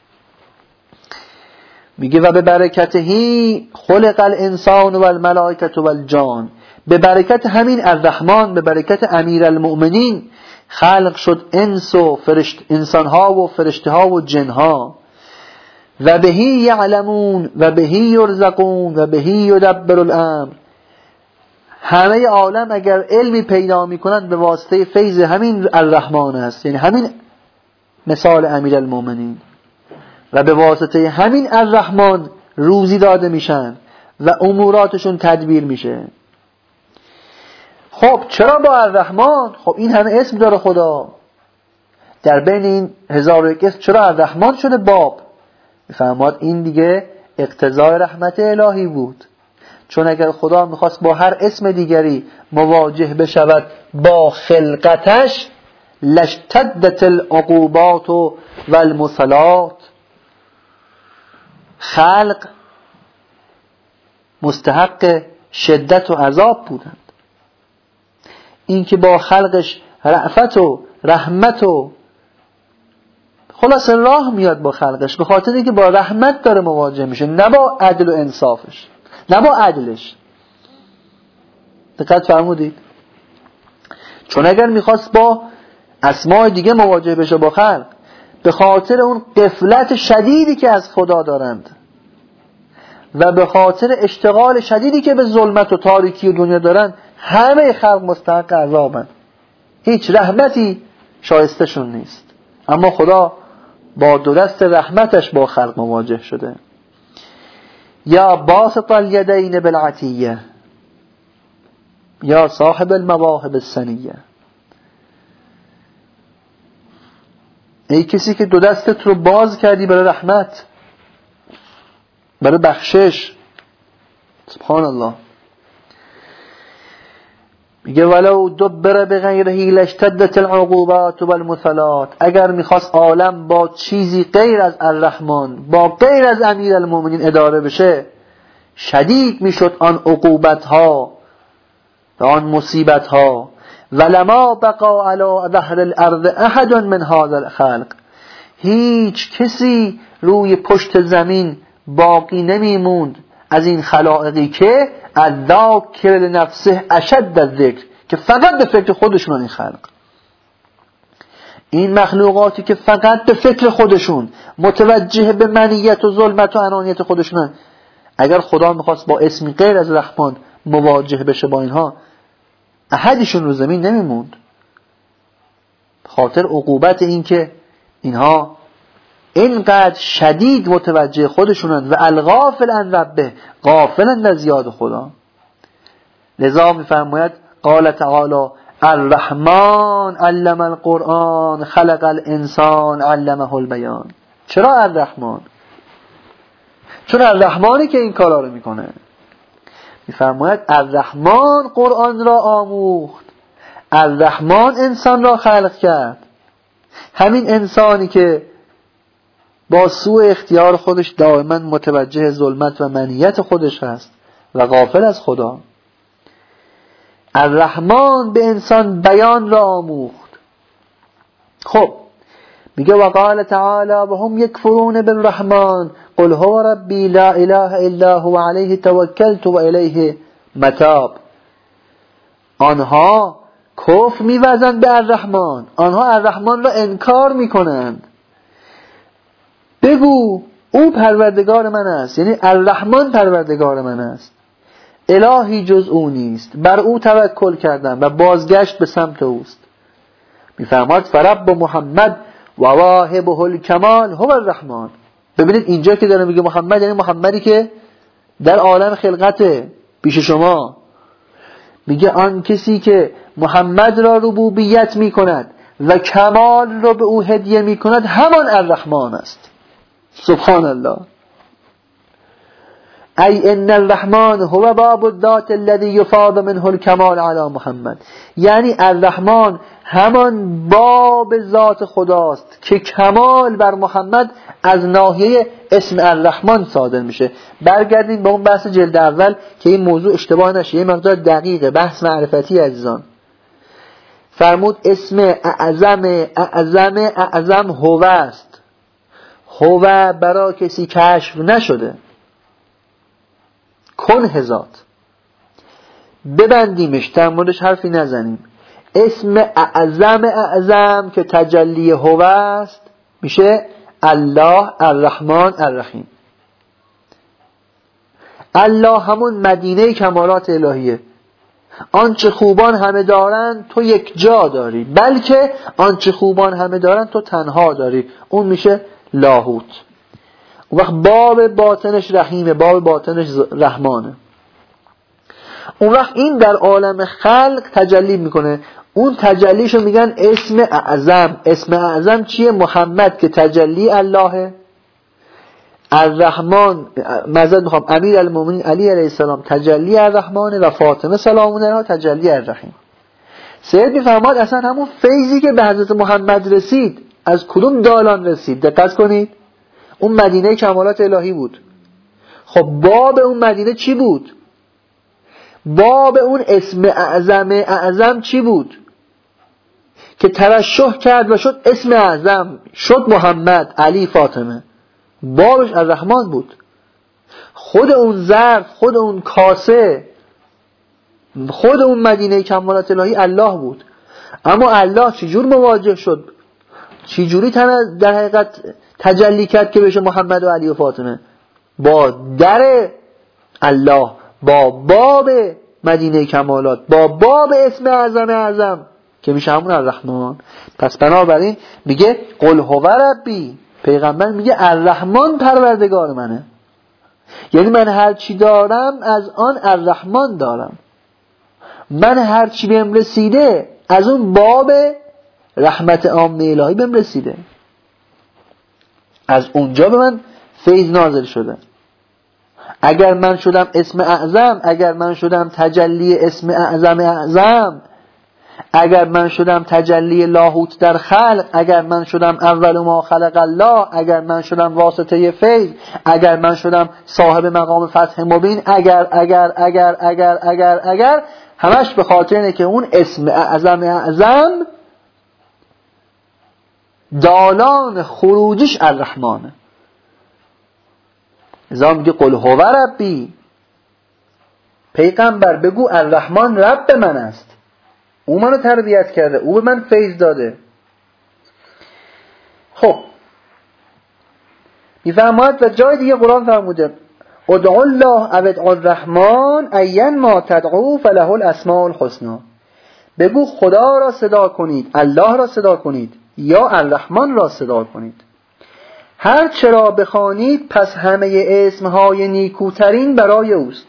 میگه و به برکتهی خلق الانسان و الملائکه و الجان، به برکت همین الرحمن، به برکت امیر المؤمنین خلق شد انسانها و فرشته ها و جنها. و بهی یعلمون و بهی یرزقون و بهی یدبر الامر، همه عالم اگر علمی پیدا میکنند به واسطه فیض همین الرحمن است، یعنی همین مثال امیر المؤمنین، و به واسطه همین الرحمن روزی داده میشن و اموراتشون تدبیر میشه. خب چرا با الرحمن؟ خب این همه اسم داره خدا، در بین این 1001 اسم چرا الرحمن شده باب؟ میفهماد این دیگه اقتضای رحمت الهی بود، چون اگر خدا میخواست با هر اسم دیگری مواجه بشود با خلقتش لاشتدت العقوبات و المثلات، خلق مستحق شدت و عذاب بودند. این که با خلقش رأفت و رحمت و خلاص راه میاد با خلقش، به خاطر اینکه با رحمت داره مواجه میشه، نه با عدل و انصافش، نه با عدلش. دقت فرمودید؟ چون اگر میخواست با اسماء دیگه مواجه بشه با خلق، به خاطر اون غفلت شدیدی که از خدا دارند و به خاطر اشتغال شدیدی که به ظلمت و تاریکی و دنیا دارند، همه خلق مستحق عذابند، هیچ رحمتی شایستشون نیست. اما خدا با دو دست رحمتش با خلق مواجه شده. یا باسط الیدین بالعطیه یا صاحب المواهب السنیه، ای کسی که دو دستت رو باز کردی برای رحمت، برای بخشش. سبحان الله. میگه ولو دبر بغیره لاشتدت العقوبات والمثلات، اگر میخواست عالم با چیزی غیر از الرحمن، با غیر از امیر المؤمنین اداره بشه، شدید میشد آن عقوبت ها و آن مصیبت ها. ولما بقا علی ظهر الارض احد من هذا الخلق، هیچ کسی روی پشت زمین باقی نمیموند از این خلائقی که الذاکر لنفسه اشد الذکر، که فقط به فکر خودشون، این خلق، این مخلوقاتی که فقط به فکر خودشون، متوجه به منیت و ظلمت و انانیت خودشونن، اگر خدا میخواست با اسمی غیر از رحمان مواجه بشه با اینها، احدشون رو زمین نمیموند، خاطر عقوبت این که اینها اینقدر شدید متوجه خودشونن و الغافل عن ربه، غافلن از یاد خدا. لذا میفرماید قال تعالی الرحمن علم القرآن خلق الانسان علمه البیان. چرا الرحمن؟ چون الرحمنی که این کارا رو میکنه. میفرماید الرحمن قرآن را آموخت، الرحمن انسان را خلق کرد همین انسانی که با سوء اختیار خودش دائما متوجه ظلمت و منیت خودش هست و غافل از خدا، الرحمن به انسان بیان را آموخت. خب میگه وقال تعالی و هم یکفرون بالرحمن قل هو ربی لا اله الا هو علیه توکلت و الیه متاب. آنها کفر می‌ورزند به الرحمن، آنها الرحمن را انکار میکنند. بگو او پروردگار من است، یعنی الرحمن پروردگار من است، الهی جز او نیست، بر او توکل کردم و بازگشت به سمت اوست. میفرماد فرب محمد و واهبه الکمال هو الرحمن. ببینید اینجا که داره میگه محمد، یعنی محمدی که در عالم خلقت پیش شما، میگه آن کسی که محمد را ربوبیت میکند و کمال را به او هدیه میکند همان الرحمن است. سبحان الله. ای ان الرحمن هو باب الذات الذي يفاض منه الكمال على محمد. یعنی الرحمن همان باب ذات خداست که کمال بر محمد از ناحیه اسم الرحمن صادر میشه. برگردیم به اون بحث جلد اول که این موضوع اشتباه نشه، یه مقدار دقیقه، بحث معرفتی عزیزان. فرمود اسم اعظم هو است. هو برای کسی کشف نشده، کنه ذات. ببندیمش، در موردش حرفی نزنیم. اسم اعظم که تجلی هو است میشه الله الرحمن الرحیم. الله همون مدینه کمالات الهیه. آنچه خوبان همه دارن تو یک جا داری، بلکه آنچه خوبان همه دارن تو تنها داری، اون میشه لاهوت. اون وقت باب باطنش رحیمه، باب باطنش رحمانه. اون وقت این در عالم خلق تجلی میکنه. اون تجلیشو میگن اسم اعظم. اسم اعظم چیه؟ محمد که تجلی اللهه، الرحمن مزد میخوام امیر المومنین علی علیه السلام تجلی الرحمن و فاطمه سلام علیها تجلی الرحیم. سید میفرماد اصلا همون فیضی که به حضرت محمد رسید از کدوم دالان رسید؟ دقت کنید، اون مدینه کمالات الهی بود. خب باب اون مدینه چی بود؟ باب اون اسم اعظم چی بود که ترشح کرد و شد اسم اعظم، شد محمد علی فاطمه؟ بابش الرحمن بود. خود اون ظرف، خود اون کاسه، خود اون مدینه کمالات الهی الله بود. اما الله چجور مواجه شد؟ چجوری در حقیقت تجلی کرد که بشه محمد و علی و فاطمه؟ با در الله، با باب مدینه کمالات، با باب اسم اعظم که میشه همون الرحمن. پس بنابراین میگه قل هو ربی، پیغمبر میگه الرحمن پروردگار منه، یعنی من هر چی دارم از آن الرحمن دارم. من هر چی بهم رسیده از اون باب رحمت عامه الهی بهم رسیده، از اونجا به من فیض نازل شده. اگر من شدم اسم اعظم، اگر من شدم تجلی اسم اعظم، اگر من شدم تجلی لاهوت در خلق، اگر من شدم اول ما خلق الله، اگر من شدم واسطه فیض، اگر من شدم صاحب مقام فتح مبین، اگر همش به خاطر اینه که اون اسم اعظم دالان خروجش الرحمنه. ازا میگه قل هو ربی، پیغمبر بگو الرحمن رب من است، او منو تربیت کرده، او به من فیض داده. خب میفرماید و جای دیگه قرآن فرموده ادعوا الله او ادعوا الرحمن این ما تدعو فله الاسماء الحسنی. بگو خدا را صدا کنید، الله را صدا کنید، یا الرحمن را صدا کنید. هر چرا بخوانید پس همه اسمهای نیکوترین برای اوست.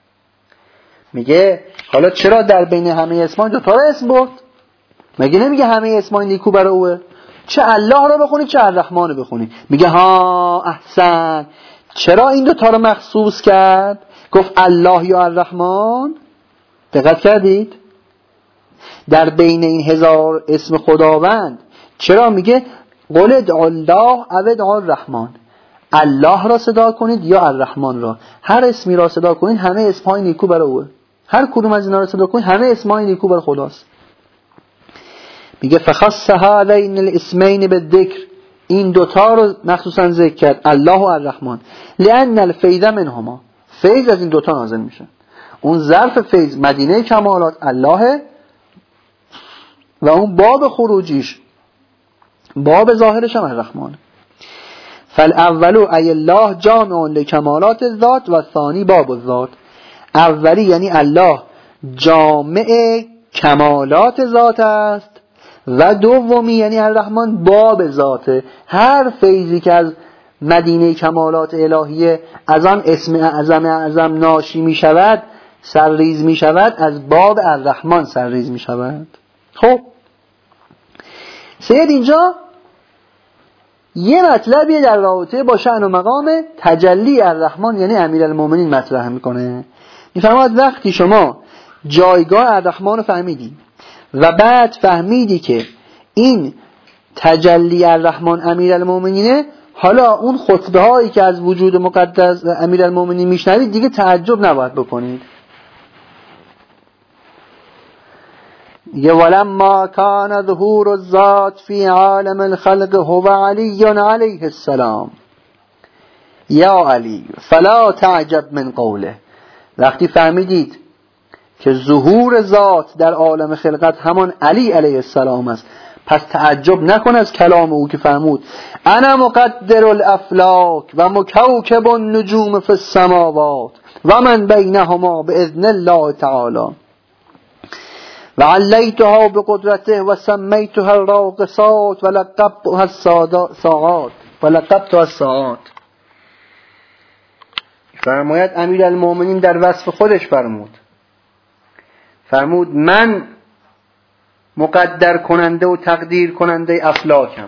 میگه حالا چرا در بین همه اسمهای دوتا را اسم برد؟ مگه نمیگه همه اسمهای نیکو برای اوه؟ چه الله را بخونید چه الرحمن را بخونید. میگه ها احسن، چرا این دوتا را مخصوص کرد؟ گفت الله یا الرحمن. دقت کردید؟ در بین این 1000 اسم خداوند چرا؟ میگه قل ادعوا الله او ادعوا الرحمن، الله را صدا کنید یا الرحمن را. هر اسمی را صدا کنید همه اسمهای نیکو برای اوه. هر کدوم از اینا را صدا کنید همه اسمهای نیکو برای خداست. میگه فخص هذین الاسمین بالذکر، این دوتا رو مخصوصا ذکر کرد، الله و الرحمن، لان الفیض منهما، فیض از این دوتا نازل میشه. اون ظرف فیض مدینه کمالات الله و اون باب خروجیش، باب ظاهرش هم الرحمن. فالاول ای الله جامع لکمالات الذات و ثانی باب الذات. اولی یعنی الله جامع کمالات ذات است و دومی یعنی الرحمن باب ذاته. هر فیضی که از مدینه کمالات الهیه از آن اسم اعظم ناشی می شود، سرریز می شود، از باب الرحمن سرریز می شود. خب سید اینجا یه مطلبی در رابطه با شأن و مقام تجلی الرحمن یعنی امیرالمومنین مطرح میکنه. میفرماید وقتی شما جایگاه الرحمن رو فهمیدی و بعد فهمیدی که این تجلی الرحمن امیرالمومنینه، حالا اون خطبه هایی که از وجود مقدس امیرالمومنین میشنوید دیگه تعجب نباید بکنید. یه ولما کان ظهور الذات فی عالم الخلق هو علی علیه السلام یا علی فلا تعجب من قوله. وقتی فهمیدید که ظهور ذات در عالم خلقت همان علی علیه السلام است، پس تعجب نکن از کلام او که فرمود انا مقدر الافلاک و مکوکب النجوم فی السماوات و من بینهما باذن الله تعالی و علیتها بقدرته و سمیتها الراقصات و لقبتها الساعات. فرماید امیرالمومنین در وصف خودش فرمود من مقدر کننده و تقدیر کننده افلاکم.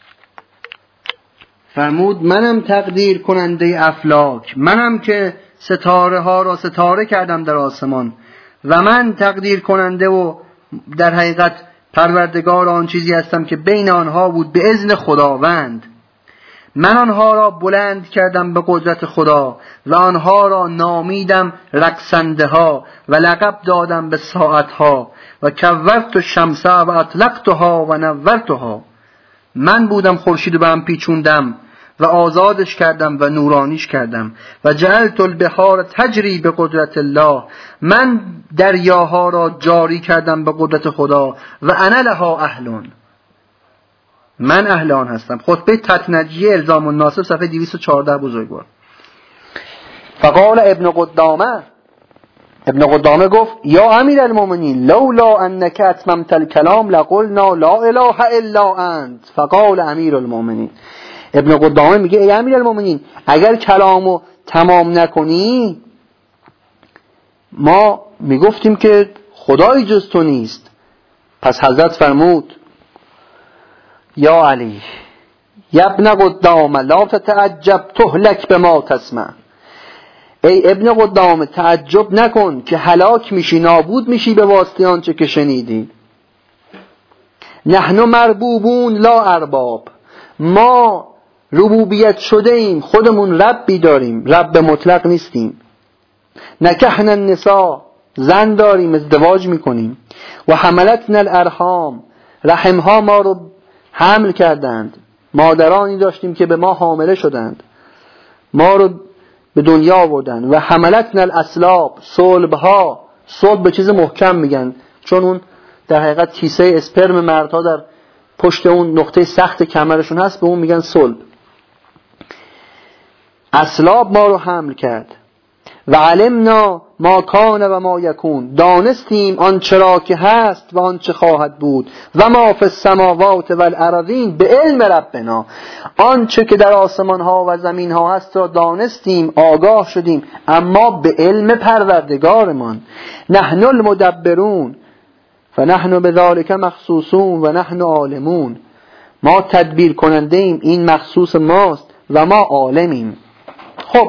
فرمود منم تقدیر کننده افلاک، منم که ستاره ها را ستاره کردم در آسمان و من تقدیر کننده و در حقیقت پروردگار آن چیزی هستم که بین آنها بود به اذن خداوند. من آنها را بلند کردم به قدرت خدا و آنها را نامیدم رقصنده ها و لقب دادم به ساعت ها و کورت الشمس و اطلقتها و نورتها. من بودم خورشید به هم پیچوندم و آزادش کردم و نورانیش کردم و جعلت البحار تجری به قدرت الله، من دریاها را جاری کردم به قدرت خدا و انا لها اهلون، من اهل آن هستم. خطبه تتنجیه الزام الناصب صفحه 214 بزرگوار. فقال ابن قدامه گفت یا امیرالمومنین لولا انک اتممت الکلام لقلنا لا اله الا انت. فقال امیرالمومنین، ابن قدامه میگه ای امیرالمومنین اگر کلامو تمام نکنی ما میگفتیم که خدایی جز تو نیست. پس حضرت فرمود یا علی یا ابن قدامه لا تتعجب تهلک بما تسمع. ای ابن قدامه تعجب نکن که هلاک میشی، نابود میشی به واسطه آنچه که شنیدی. نحن مربوبون لا ارباب، ما ربوبیت شده ایم، خودمون ربی داریم، رب مطلق نیستیم. نکحنا النساء، زن داریم، ازدواج میکنیم. و حملتنا الارحام، رحمها ما رو حمل کردند، مادرانی داشتیم که به ما حامله شدند، ما رو به دنیا آوردند. و حملتنا الاسلاب، صلبها، صلب به چیز محکم میگن چون اون در حقیقت کیسه اسپرم مردها در پشت اون نقطه سخت کمرشون هست، به اون میگن صلب. اسلاب ما رو حمل کرد. و علمنا ما کان و ما یکون، دانستیم آنچه را که هست و آنچه خواهد بود. و ما فی السماوات و الارضین به علم ربنا، آنچه که در آسمان ها و زمین ها هست را دانستیم، آگاه شدیم، اما به علم پروردگارمان. نحن المدبرون فنحن بذلک مخصوصون و نحن عالمون، ما تدبیر کننده ایم، این مخصوص ماست و ما عالمیم. خب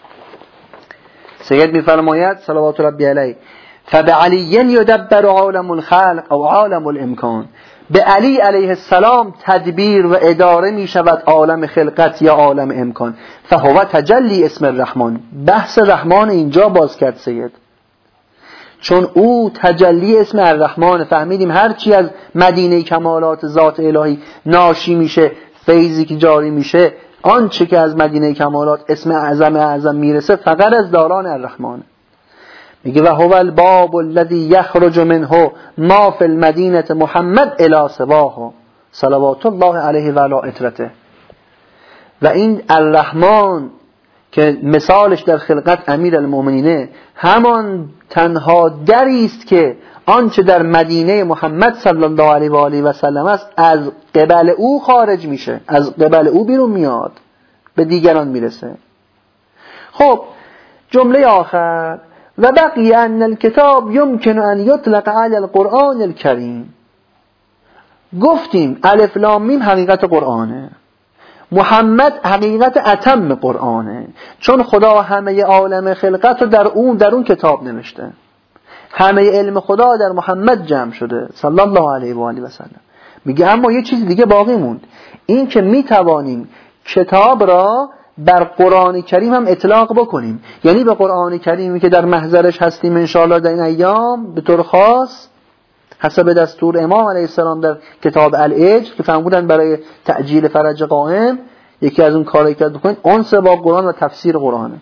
سید میفرماید صلوات ربی علیه فبعلی یدبر عالم الخلق او عالم الامکان، به علی علیه السلام تدبیر و اداره می شود عالم خلقت یا عالم امکان. فهو تجلی اسم الرحمن. بحث رحمان اینجا باز کرد سید، چون او تجلی اسم الرحمن. فهمیدیم هرچی از مدینه کمالات ذات الهی ناشی میشه، فیضی که جاری میشه، آنچه که از مدینه کمالات اسم اعظم میرسه فقط از داران الرحمن. میگه و هو الباب الذی یخرج منه ما فی المدینه محمد الی سواه صلوات الله علیه و علی اطرته. و این الرحمن که مثالش در خلقت امیر المؤمنینه، همان تنها دری است که آنچه در مدینه محمد صلی الله علیه و آله و سلم است از قبل او خارج میشه، از قبل او بیرون میاد، به دیگران میرسه. خب جمله آخر، و بقی ان الکتاب یمکن ان یطلق علی القرآن الکریم. گفتیم الف لام میم حقیقت قرآنه، محمد حقیقت اتم قرآنه، چون خدا همه عالم خلقت رو در اون کتاب نوشته. همه علم خدا در محمد جمع شده صلی الله علیه و آله و سلم. میگه اما یه چیز دیگه باقی موند، این که میتوانیم کتاب را بر قرآن کریم هم اطلاق بکنیم. یعنی به قرآن کریمی که در محضرش هستیم انشاءالله در این ایام به طور خاص حسب دستور امام علیه السلام در کتاب الاجر که فرمودن برای تعجیل فرج قائم یکی از اون کارایی که بکنید انس با قرآن و تفسیر قرآنه.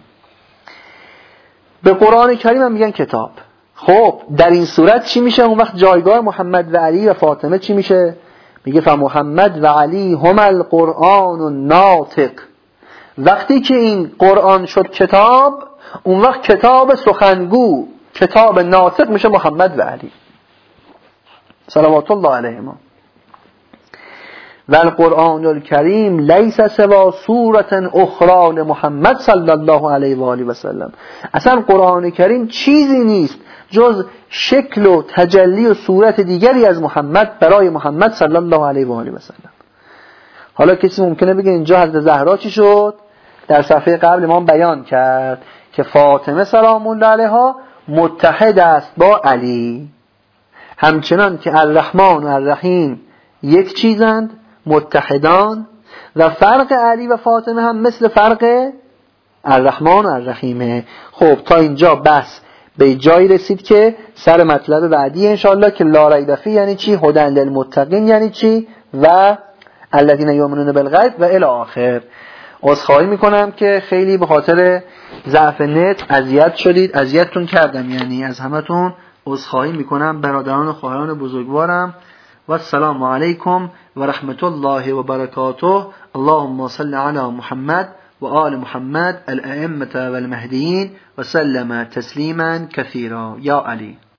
به قرآن کریم هم میگن کتاب. خب در این صورت چی میشه؟ اون وقت جایگاه محمد و علی و فاطمه چی میشه؟ میگه فمحمد و علی هم القرآن الناطق. وقتی که این قرآن شد کتاب، اون وقت کتاب سخنگو، کتاب ناطق میشه محمد و علی صلوات الله علیهما. و القرآن الکریم لیس سوا صورت اخرى لمحمد صلی الله علیه و آله و سلم. اصلا قرآن کریم چیزی نیست جز شکل و تجلی و صورت دیگری از محمد برای محمد صلی الله علیه و آله و سلم. حالا کسی ممکنه بگه اینجا حضرت زهرا چی شد؟ در صفحه قبل ما بیان کرد که فاطمه سلام الله علیها متحد است با علی، همچنان که الرحمن و الرحیم یک چیزند، متحدان، و فرق علی و فاطمه هم مثل فرق الرحمن و الرحیمه. خب تا اینجا بس به جایی رسید که سر مطلب بعدی انشاءالله که لا ریب فیه یعنی چی، هدی للمتقین یعنی چی، و الذین یؤمنون بالغیب و الی آخر. عذرخواهی میکنم که خیلی به خاطر ضعف نت اذیت شدید، اذیتتون کردم، یعنی از همتون عذرخواهی میکنم برادران و خواهران بزرگوارم. و السلام علیکم و رحمت الله و برکاته. اللهم صل علی محمد و آل محمد الائمة والمهدیین و سلم تسلیما کثیرا یا علی.